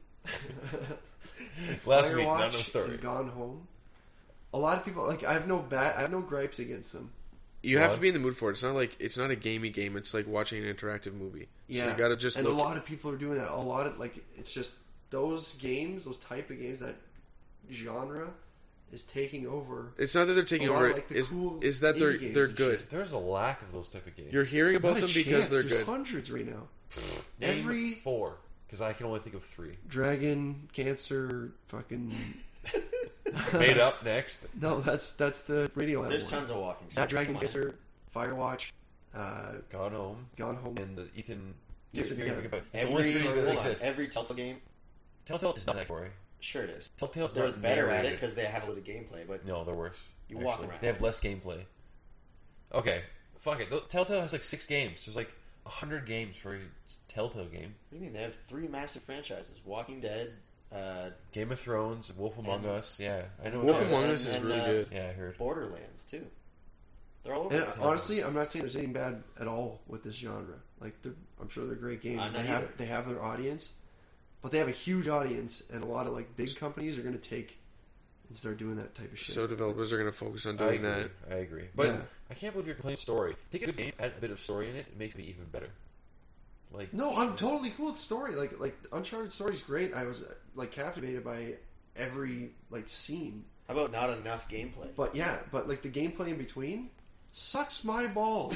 Last week, Firewatch none of story. and Gone Home. A lot of people like I have no bad, I have no gripes against them. You have What? to be in the mood for it. It's not like it's not a gamey game. It's like watching an interactive movie. Yeah, So you gotta just and look. a lot of people are doing that. A lot of like it's just those games, those type of games, that genre is taking over. It's not that they're taking A lot over of, it. like, the Is cool is that they're indie games they're and good. shit. There's a lack of those type of games. You're hearing about Not a them because chance. they're There's good. hundreds right now. Name Every four, because I can only think of three. Dragon, Cancer, fucking. Made up next. No, that's that's the radio. There's one. tons of walking. That sims. Dragon, Come on. Cancer, Firewatch, uh, Gone Home. Gone Home. And the Ethan. Ethan, you're yeah. thinking about- it's the only Every three that hold on, exist. every Telltale game, Telltale is not that story. sure it is. Telltale's They're not better at it narrated. because they have a little gameplay, but No, they're worse. You walk actually. around. They have less gameplay. Okay, fuck it. Telltale has like six games. There's like a hundred games for a Telltale game. what do you mean? They have three massive franchises: Walking Dead. Uh, Game of Thrones, Wolf Among And- Us. Yeah, I know. Wolf No, Among and- Us is and, really uh, good. Yeah, I heard. Borderlands too. They're all over. And the place. honestly, I'm not saying there's anything bad at all with this genre. Like, they're, I'm sure they're great games. I'm They not have either. they have their audience, but they have a huge audience, and a lot of like big companies are going to take and start doing that type of shit. So developers are going to focus on I doing agree. that. I agree. But Yeah. I can't believe you're complaining story. Take a good game, add a bit of story in it. It makes me even better. Like No, I'm totally cool with the story. Like, like Uncharted story's great. I was like captivated by every like scene. How about not enough gameplay? But yeah, but like the gameplay in between sucks my balls.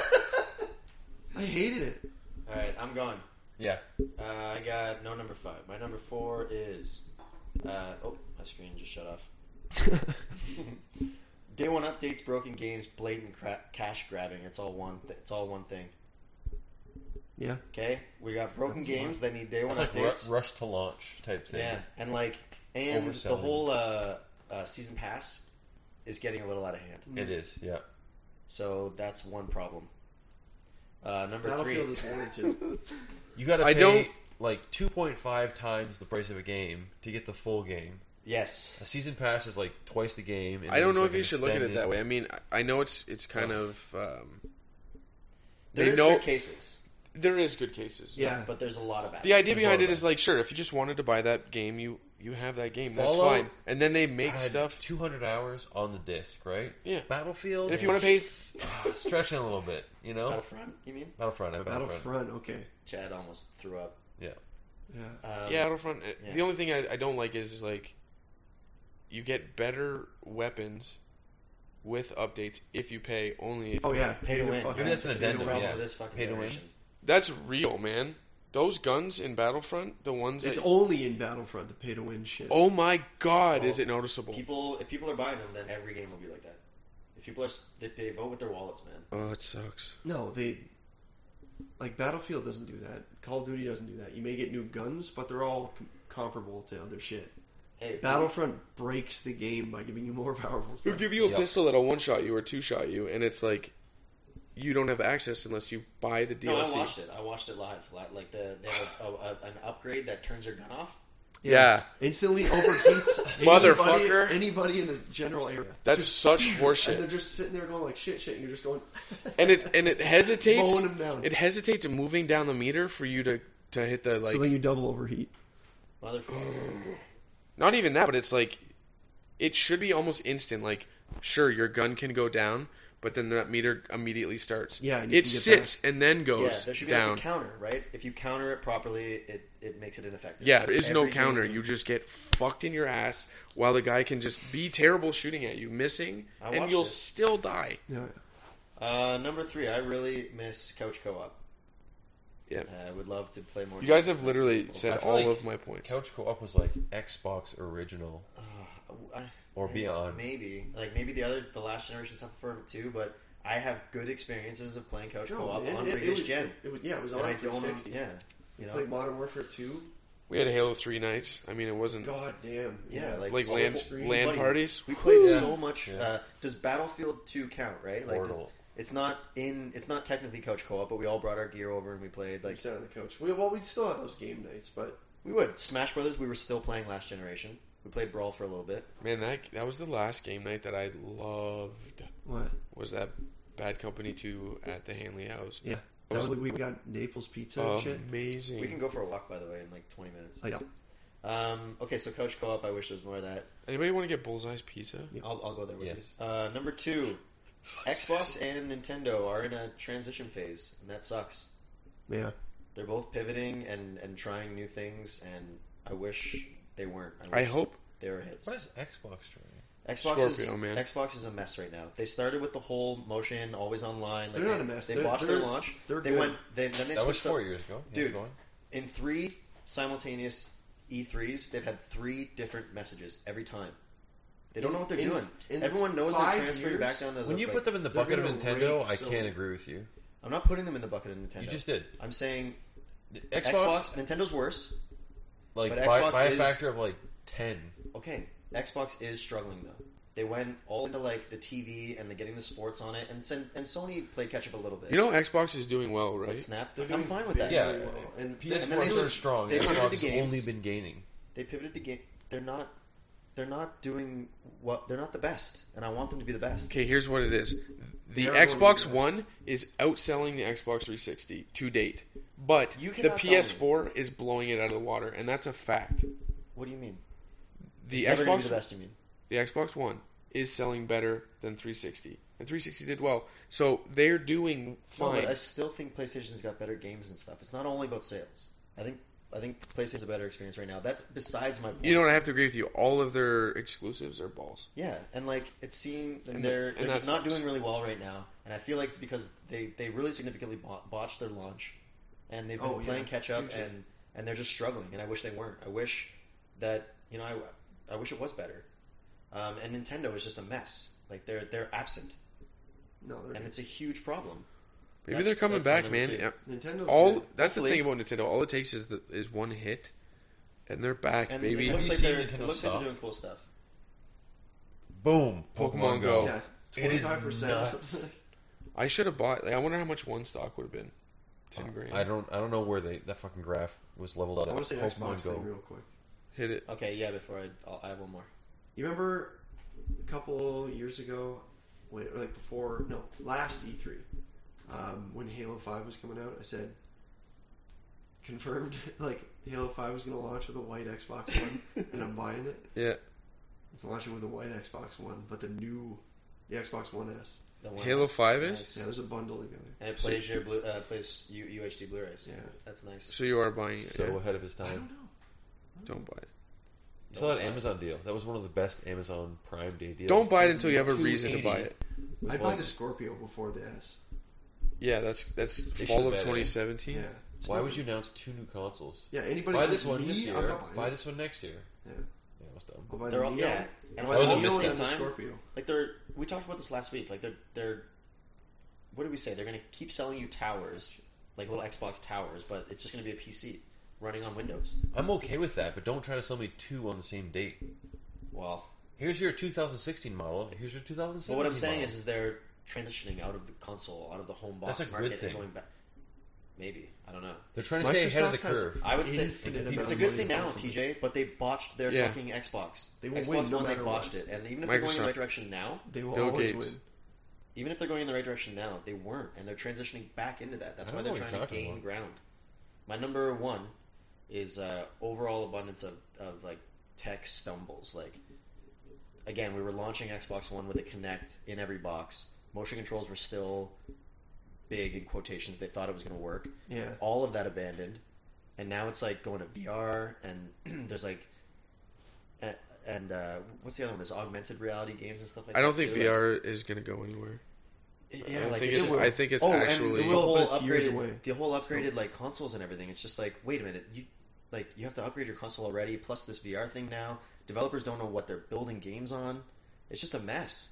I hated it. All right, I'm going. yeah. Uh, I got no number five. My number four is. Uh, oh, my screen just shut off. Day one updates, broken games, blatant cra- cash grabbing. It's all one. Th- it's all one thing. Yeah, Okay, we got broken That's games. They need day one It's like ru- updates. rush to launch type thing. Yeah, and like, and the Overselling. whole uh, uh, season pass is getting a little out of hand. It is. Yeah. So that's one problem. Uh, number Battlefield three. is warranted. You got to I pay don't- like two point five times the price of a game to get the full game. Yes. A season pass is like twice the game. and I don't there's, know like, if you an should look at it extended- that way. I mean, I I know it's it's kind of um, There they is know good cases, there is good cases. Yeah, but there's a lot of bad. The idea Some behind sort it of is like, sure, if you just wanted to buy that game, you you have that game. Fallout That's fine. And then they make Had stuff. two hundred hours on the disc, right? Yeah. Battlefield. And if you want to pay, stretching a little bit, you know. Battlefront, you mean? Battlefront. I have Battlefront. Battlefront, okay. Chad almost threw up. Yeah. Yeah. Um, yeah, Battlefront. uh, yeah. The only thing I, I don't like is like, you get better weapons with updates if you pay. Only if Oh you yeah, Pay to win. fucking- Maybe that's an It's the addendum, problem yeah. with this fucking Pay to win. generation. That's real, man. Those guns in Battlefront, the ones It's that. only in Battlefront the pay to win shit. Oh my god, Oh, is it noticeable? People, if people are buying them, then every game will be like that. If people are, s- they, they vote with their wallets, man. Oh, it sucks. No, they like Battlefield doesn't do that. Call of Duty doesn't do that. You may get new guns, but they're all com- comparable to other shit. Hey, Battlefront breaks the game by giving you more powerful They'll stuff. give you a Yep. pistol that'll one shot you or two shot you, and it's like you don't have access unless you buy the D L No, C. I watched it. I watched it live. Li- Like the they have a, a, a, an upgrade that turns your gun off. Yeah. Instantly overheats Motherfucker. Anybody, anybody in the general area. That's Just- such And horseshit. they're just sitting there going like shit, shit. And you're just going. And it and it hesitates. Mowing 'em down. It hesitates moving down the meter for you to to hit the like. so then you double overheat. Motherfucker. Not even that, but it's like it should be almost instant. Like, sure, your gun can go down, but then that meter immediately starts. Yeah, and you it can get sits and then Yeah, goes there should be down. like a counter, right? If you counter it properly, it, it makes it ineffective. Yeah, Like, there is no every counter. game- You just get fucked in your ass while the guy can just be terrible shooting at you, missing, I and watched you'll it. still die. Yeah. Uh, number three, I really miss Couch Co-op. Yeah. Uh, I would love to play more. You guys games have with literally people. said I feel all like of my points. Couch co-op was like Xbox original. Uh, I, Or yeah, beyond. Maybe like maybe the other the last generation stuff for it too, but I have good experiences of playing Couch No, Co-op man, on it- it previous was- gen. It, was- yeah, it was on And I three don't. sixty. Yeah, you know, Played Modern Warfare two. We had Halo three nights. I mean, it wasn't God damn. yeah, like, like so LAN, screen. LAN Buddy, parties. We played Whew. so much. Yeah. Uh, does Battlefield two count? Right? Like, does, Portal. it's not in. It's not technically Couch Co-op, but we all brought our gear over and we played. Like Like sat on the couch. We, well, we'd still have those game nights, but we would Smash Brothers. We were still playing last generation. We played Brawl for a little bit. Man, that that was the last game night that I loved. what? Was that Bad Company two at the Hanley House? Yeah. That was, we got Naples pizza and shit. Amazing. We can go for a walk, by the way, in like twenty minutes. Oh, yeah. Um, okay, so Couch Co-op. I wish there was more of that. Anybody want to get Bullseye's pizza? I'll, I'll go there with Yes. you. Uh, number two, Xbox and Nintendo are in a transition phase, and that sucks. Yeah. They're both pivoting and, and trying new things, and I wish they weren't. I wish hope. they were hits. What is Xbox trying? Xbox is Scorpio, man. Xbox is a mess right now. They started with the whole motion, always online. Like They're not they, a mess. They They're- botched they're- their launch. they're they good. went. They, then they That was switched four up. years ago. Yeah, Dude, go on. in three simultaneous E threes, they've had three different messages every time. They don't In- know what they're in- doing. in Everyone knows they're five transferring years, back down to the. When you like- put them in the they're bucket of gonna Nintendo, rape I so- can't agree with you. I'm not putting them in the bucket of Nintendo. You just did. I'm saying Xbox, Xbox, Nintendo's worse. like but by, Xbox by a is- factor of like ten. Okay, Xbox is struggling though. They went all into like the T V and the getting the sports on it, and Sen- and Sony played catch up a little bit. You know, Xbox is doing well, But right? Snap, They're I'm doing fine with that. Yeah, very well. And P S and four then they are s- strong. they pivoted Xbox to has games. only been gaining. They pivoted to game. They're not. They're not doing what. They're not the best, and I want them to be the best. Okay, here's what it is. The They are going Xbox to be One is outselling the Xbox three sixty to date. But You the cannot tell P S four is blowing it out of the water, and that's a fact. What do you mean? The It's never gonna be Xbox the best. You mean? the Xbox One is selling better than three sixty. And three sixty did well. So they're doing No, fine. but I still think PlayStation's got better games and stuff. It's not only about sales. I think. I think PlayStation's a better experience right now. That's besides my point. You know what? I have to agree with you. All of their exclusives are balls. Yeah, and like it's seen, and, And they're that- they're and just that not sucks. doing really well right now. And I feel like it's because they, they really significantly bot- botched their launch, and they've been Oh, yeah. playing catch up, Hugely. and and they're just struggling. And I wish they weren't. I wish that you know I I wish it was better. Um, and Nintendo is just a mess. Like they're they're absent, no, they're and it's a huge problem. Maybe That's- they're coming that's my back, man. number two. Yeah. Nintendo's All good. that's the Hopefully. thing about Nintendo. All it takes is the, is one hit, and they're back, And baby. it looks Have like you they're seen it Nintendo looks like stuff? they're doing cool stuff. Boom, Pokemon Pokemon, Go. Go. Yeah, It is twenty-five percent. nuts. I should have bought. Like, I wonder how much one stock would have been. Ten grand. I don't. I don't know where they that fucking graph was leveled out I at. want to say Pokemon Xbox Go. thing real quick. Hit it. Okay, yeah. Before I I'll, I have one more. You remember a couple years ago, when, like before, no, last E three, um, when Halo five was coming out, I said, confirmed like Halo five is going to launch with a white Xbox One, and I'm buying it. Yeah. It's launching with a white Xbox One, but the new the Xbox One S. The one Halo that's five nice. is? Yeah, there's a bundle together. And it plays your blue, uh, plays U- UHD Blu-rays. Yeah. That's nice. So you are buying it. So yeah. ahead of his I time. don't know. Don't buy it. You saw that Amazon deal. That was one of the best Amazon Prime Day deals. Don't buy it until you have a reason to two buy eighty. it. I'd buy the Scorpio before the S. Yeah, that's that's They fall should of bet it. twenty seventeen. Yeah. Why would you announce two new consoles? Yeah, anybody Buy who this thinks one me, this I'm year. not buying Buy it. this one next year. Yeah. Yeah, I was dumb. I'll buy They're the all, Neo. yeah, and I'll That was buy a the Neo mistake. and the time. Scorpio. Like they're, we talked about this last week. Like they're, they're, what did we say? They're going to keep selling you towers, like little Xbox towers, but it's just going to be a P C running on Windows. I'm okay with that, but don't try to sell me two on the same date. Well, Here's your two thousand sixteen model. Here's your two thousand seventeen but what I'm saying model. is, is they're transitioning out of the console, out of the home box That's a market, good thing. and going back. Maybe I don't know. They're trying to stay ahead of the Microsoft has curve. I would say infinite it's it's a amount good of thing money now, to T J. But they botched their Yeah. fucking Xbox. They will Xbox win no One, they matter what. botched it, and even if they're going in the Microsoft. right direction now, They will Bill always Gates. win. even if they're going in the right direction now, they weren't, and they're transitioning back into that. That's I why don't they're know trying what to you're gain talking ground. My number one is uh, overall abundance of, of like tech stumbles. Like again, we were launching Xbox One with a Kinect in every box. Motion controls were still big in quotations. They thought it was going to work. Yeah. All of that abandoned, and now it's like going to V R, and there's like, and, and uh, what's the other one? There's augmented reality games and stuff like that. I don't think too. V R is going to go anywhere. Like, I yeah, don't like think it it's, just- I think it's oh, actually. and the will, whole but it's years upgraded, away. the whole upgraded like consoles and everything. It's just like, wait a minute, you like you have to upgrade your console already. Plus this V R thing now. Developers don't know what they're building games on. It's just a mess.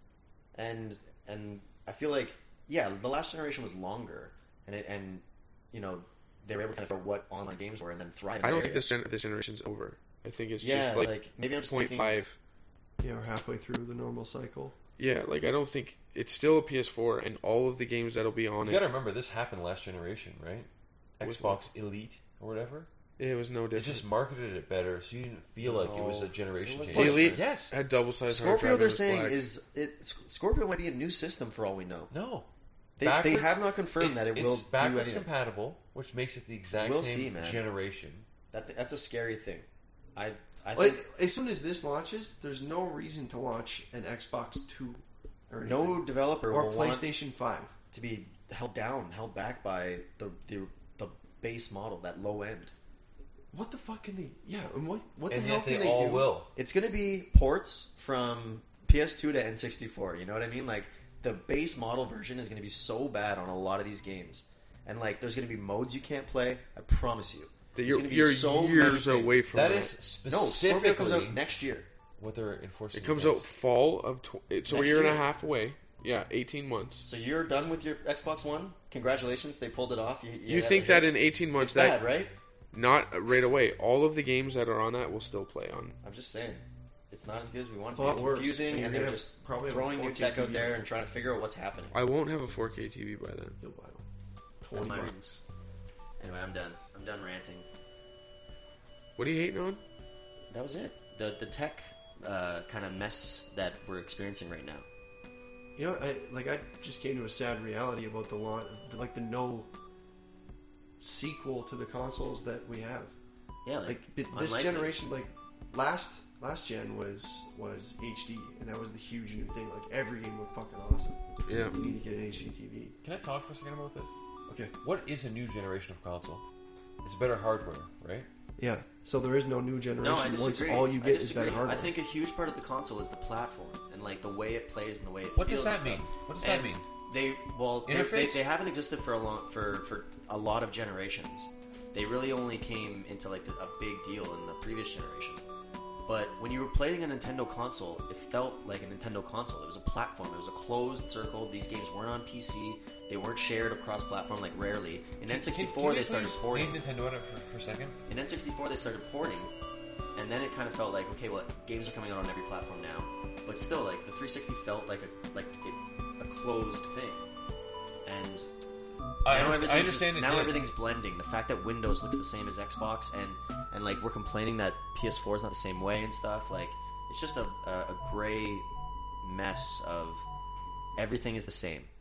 And and I feel like yeah, the last generation was longer, and it and you know they were able to kind of figure out what online games were and then thrive. in I don't that think area. this gen- this generation's over. I think it's Yeah, just like, like, maybe I'm just point thinking- five. Yeah, we're halfway through the normal cycle. Yeah, like I don't think it's still a P S four, and all of the games that'll be on You it. gotta remember, this happened last generation, right? With Xbox Elite or whatever. It was no It different. just marketed it better, so you didn't feel like it was a No. generation It was change. like- The Elite Yes. had double sized hard Scorpio. drive. They're and it was saying black. is it Scorpio might be a new system for all we know. No. They, they Backwards- have not confirmed it's, that it it's will do backwards anything. compatible, which makes it the exact We'll same see, man. generation. That that's a scary thing. I I Like, think as soon as this launches, there's no reason to launch an Xbox Two or no anything. developer or will want PlayStation Five. to be held down, held back by the the, the base model, that low end. What the fuck can they? Yeah, and what what And the hell yet can they they all do? will. It's going to be ports from P S two to N sixty-four. You know what I mean? Like the base model version is going to be so bad on a lot of these games, and like there's going to be modes you can't play. I promise you. That There's you're, gonna be you're so many years things. away from That that. is No, Scorpio specifically comes out next year. what they're enforcing. It comes against. out fall of tw- it's a Next year and a year. half away. Yeah, eighteen months. So you're done with your Xbox One. Congratulations, they pulled it off. You, You think that in eighteen months it's that bad, right? not right away. All of the games that are on that will still play on. I'm just saying, it's not as good as we want. It's a lot It's worse. confusing, And and you're they're gonna just probably have a throwing new four K tech out T V. there and trying to figure out what's happening. I won't have a four K T V by then. You'll buy one. That's Twenty my bucks. reasons. Anyway, I'm done. I'm done ranting. What are you hating on? That was it. The the tech uh, kind of mess that we're experiencing right now. You know, I, like I just came to a sad reality about the launch, like the no sequel to the consoles that we have. Yeah, Like it- this unlikely. generation, like last last gen was was H D, and that was the huge new thing. Like every game looked fucking awesome. Yeah. You need to get an H D T V. Can I talk for a second about this? Okay. What is a new generation of console? It's better hardware, right? Yeah. So there is no new generation. No, I Once disagree. all you I get is disagree. better hardware. I think a huge part of the console is the platform and like the way it plays and the way it What feels. does that and mean? stuff. What does And that mean? They well, they, Interface? they, they haven't existed for a long for for a lot of generations. They really only came into like a big deal in the previous generation. But when you were playing a Nintendo console, it felt like a Nintendo console. It was a platform. It was a closed circle. These games weren't on P C. They weren't shared across platform like rarely. In N sixty-four, Can- can they you started please porting. leave Nintendo out of it for, for a second. In N sixty-four, they started porting, and then it kind of felt like, okay, well, games are coming out on every platform now. But still, like the three sixty felt like a like it, a closed thing. And I, now understand, I everything's understand just- it now did. everything's blending. The fact that Windows looks the same as Xbox, and and like we're complaining that P S four is not the same way and stuff. Like it's just a a, a gray mess of everything is the same.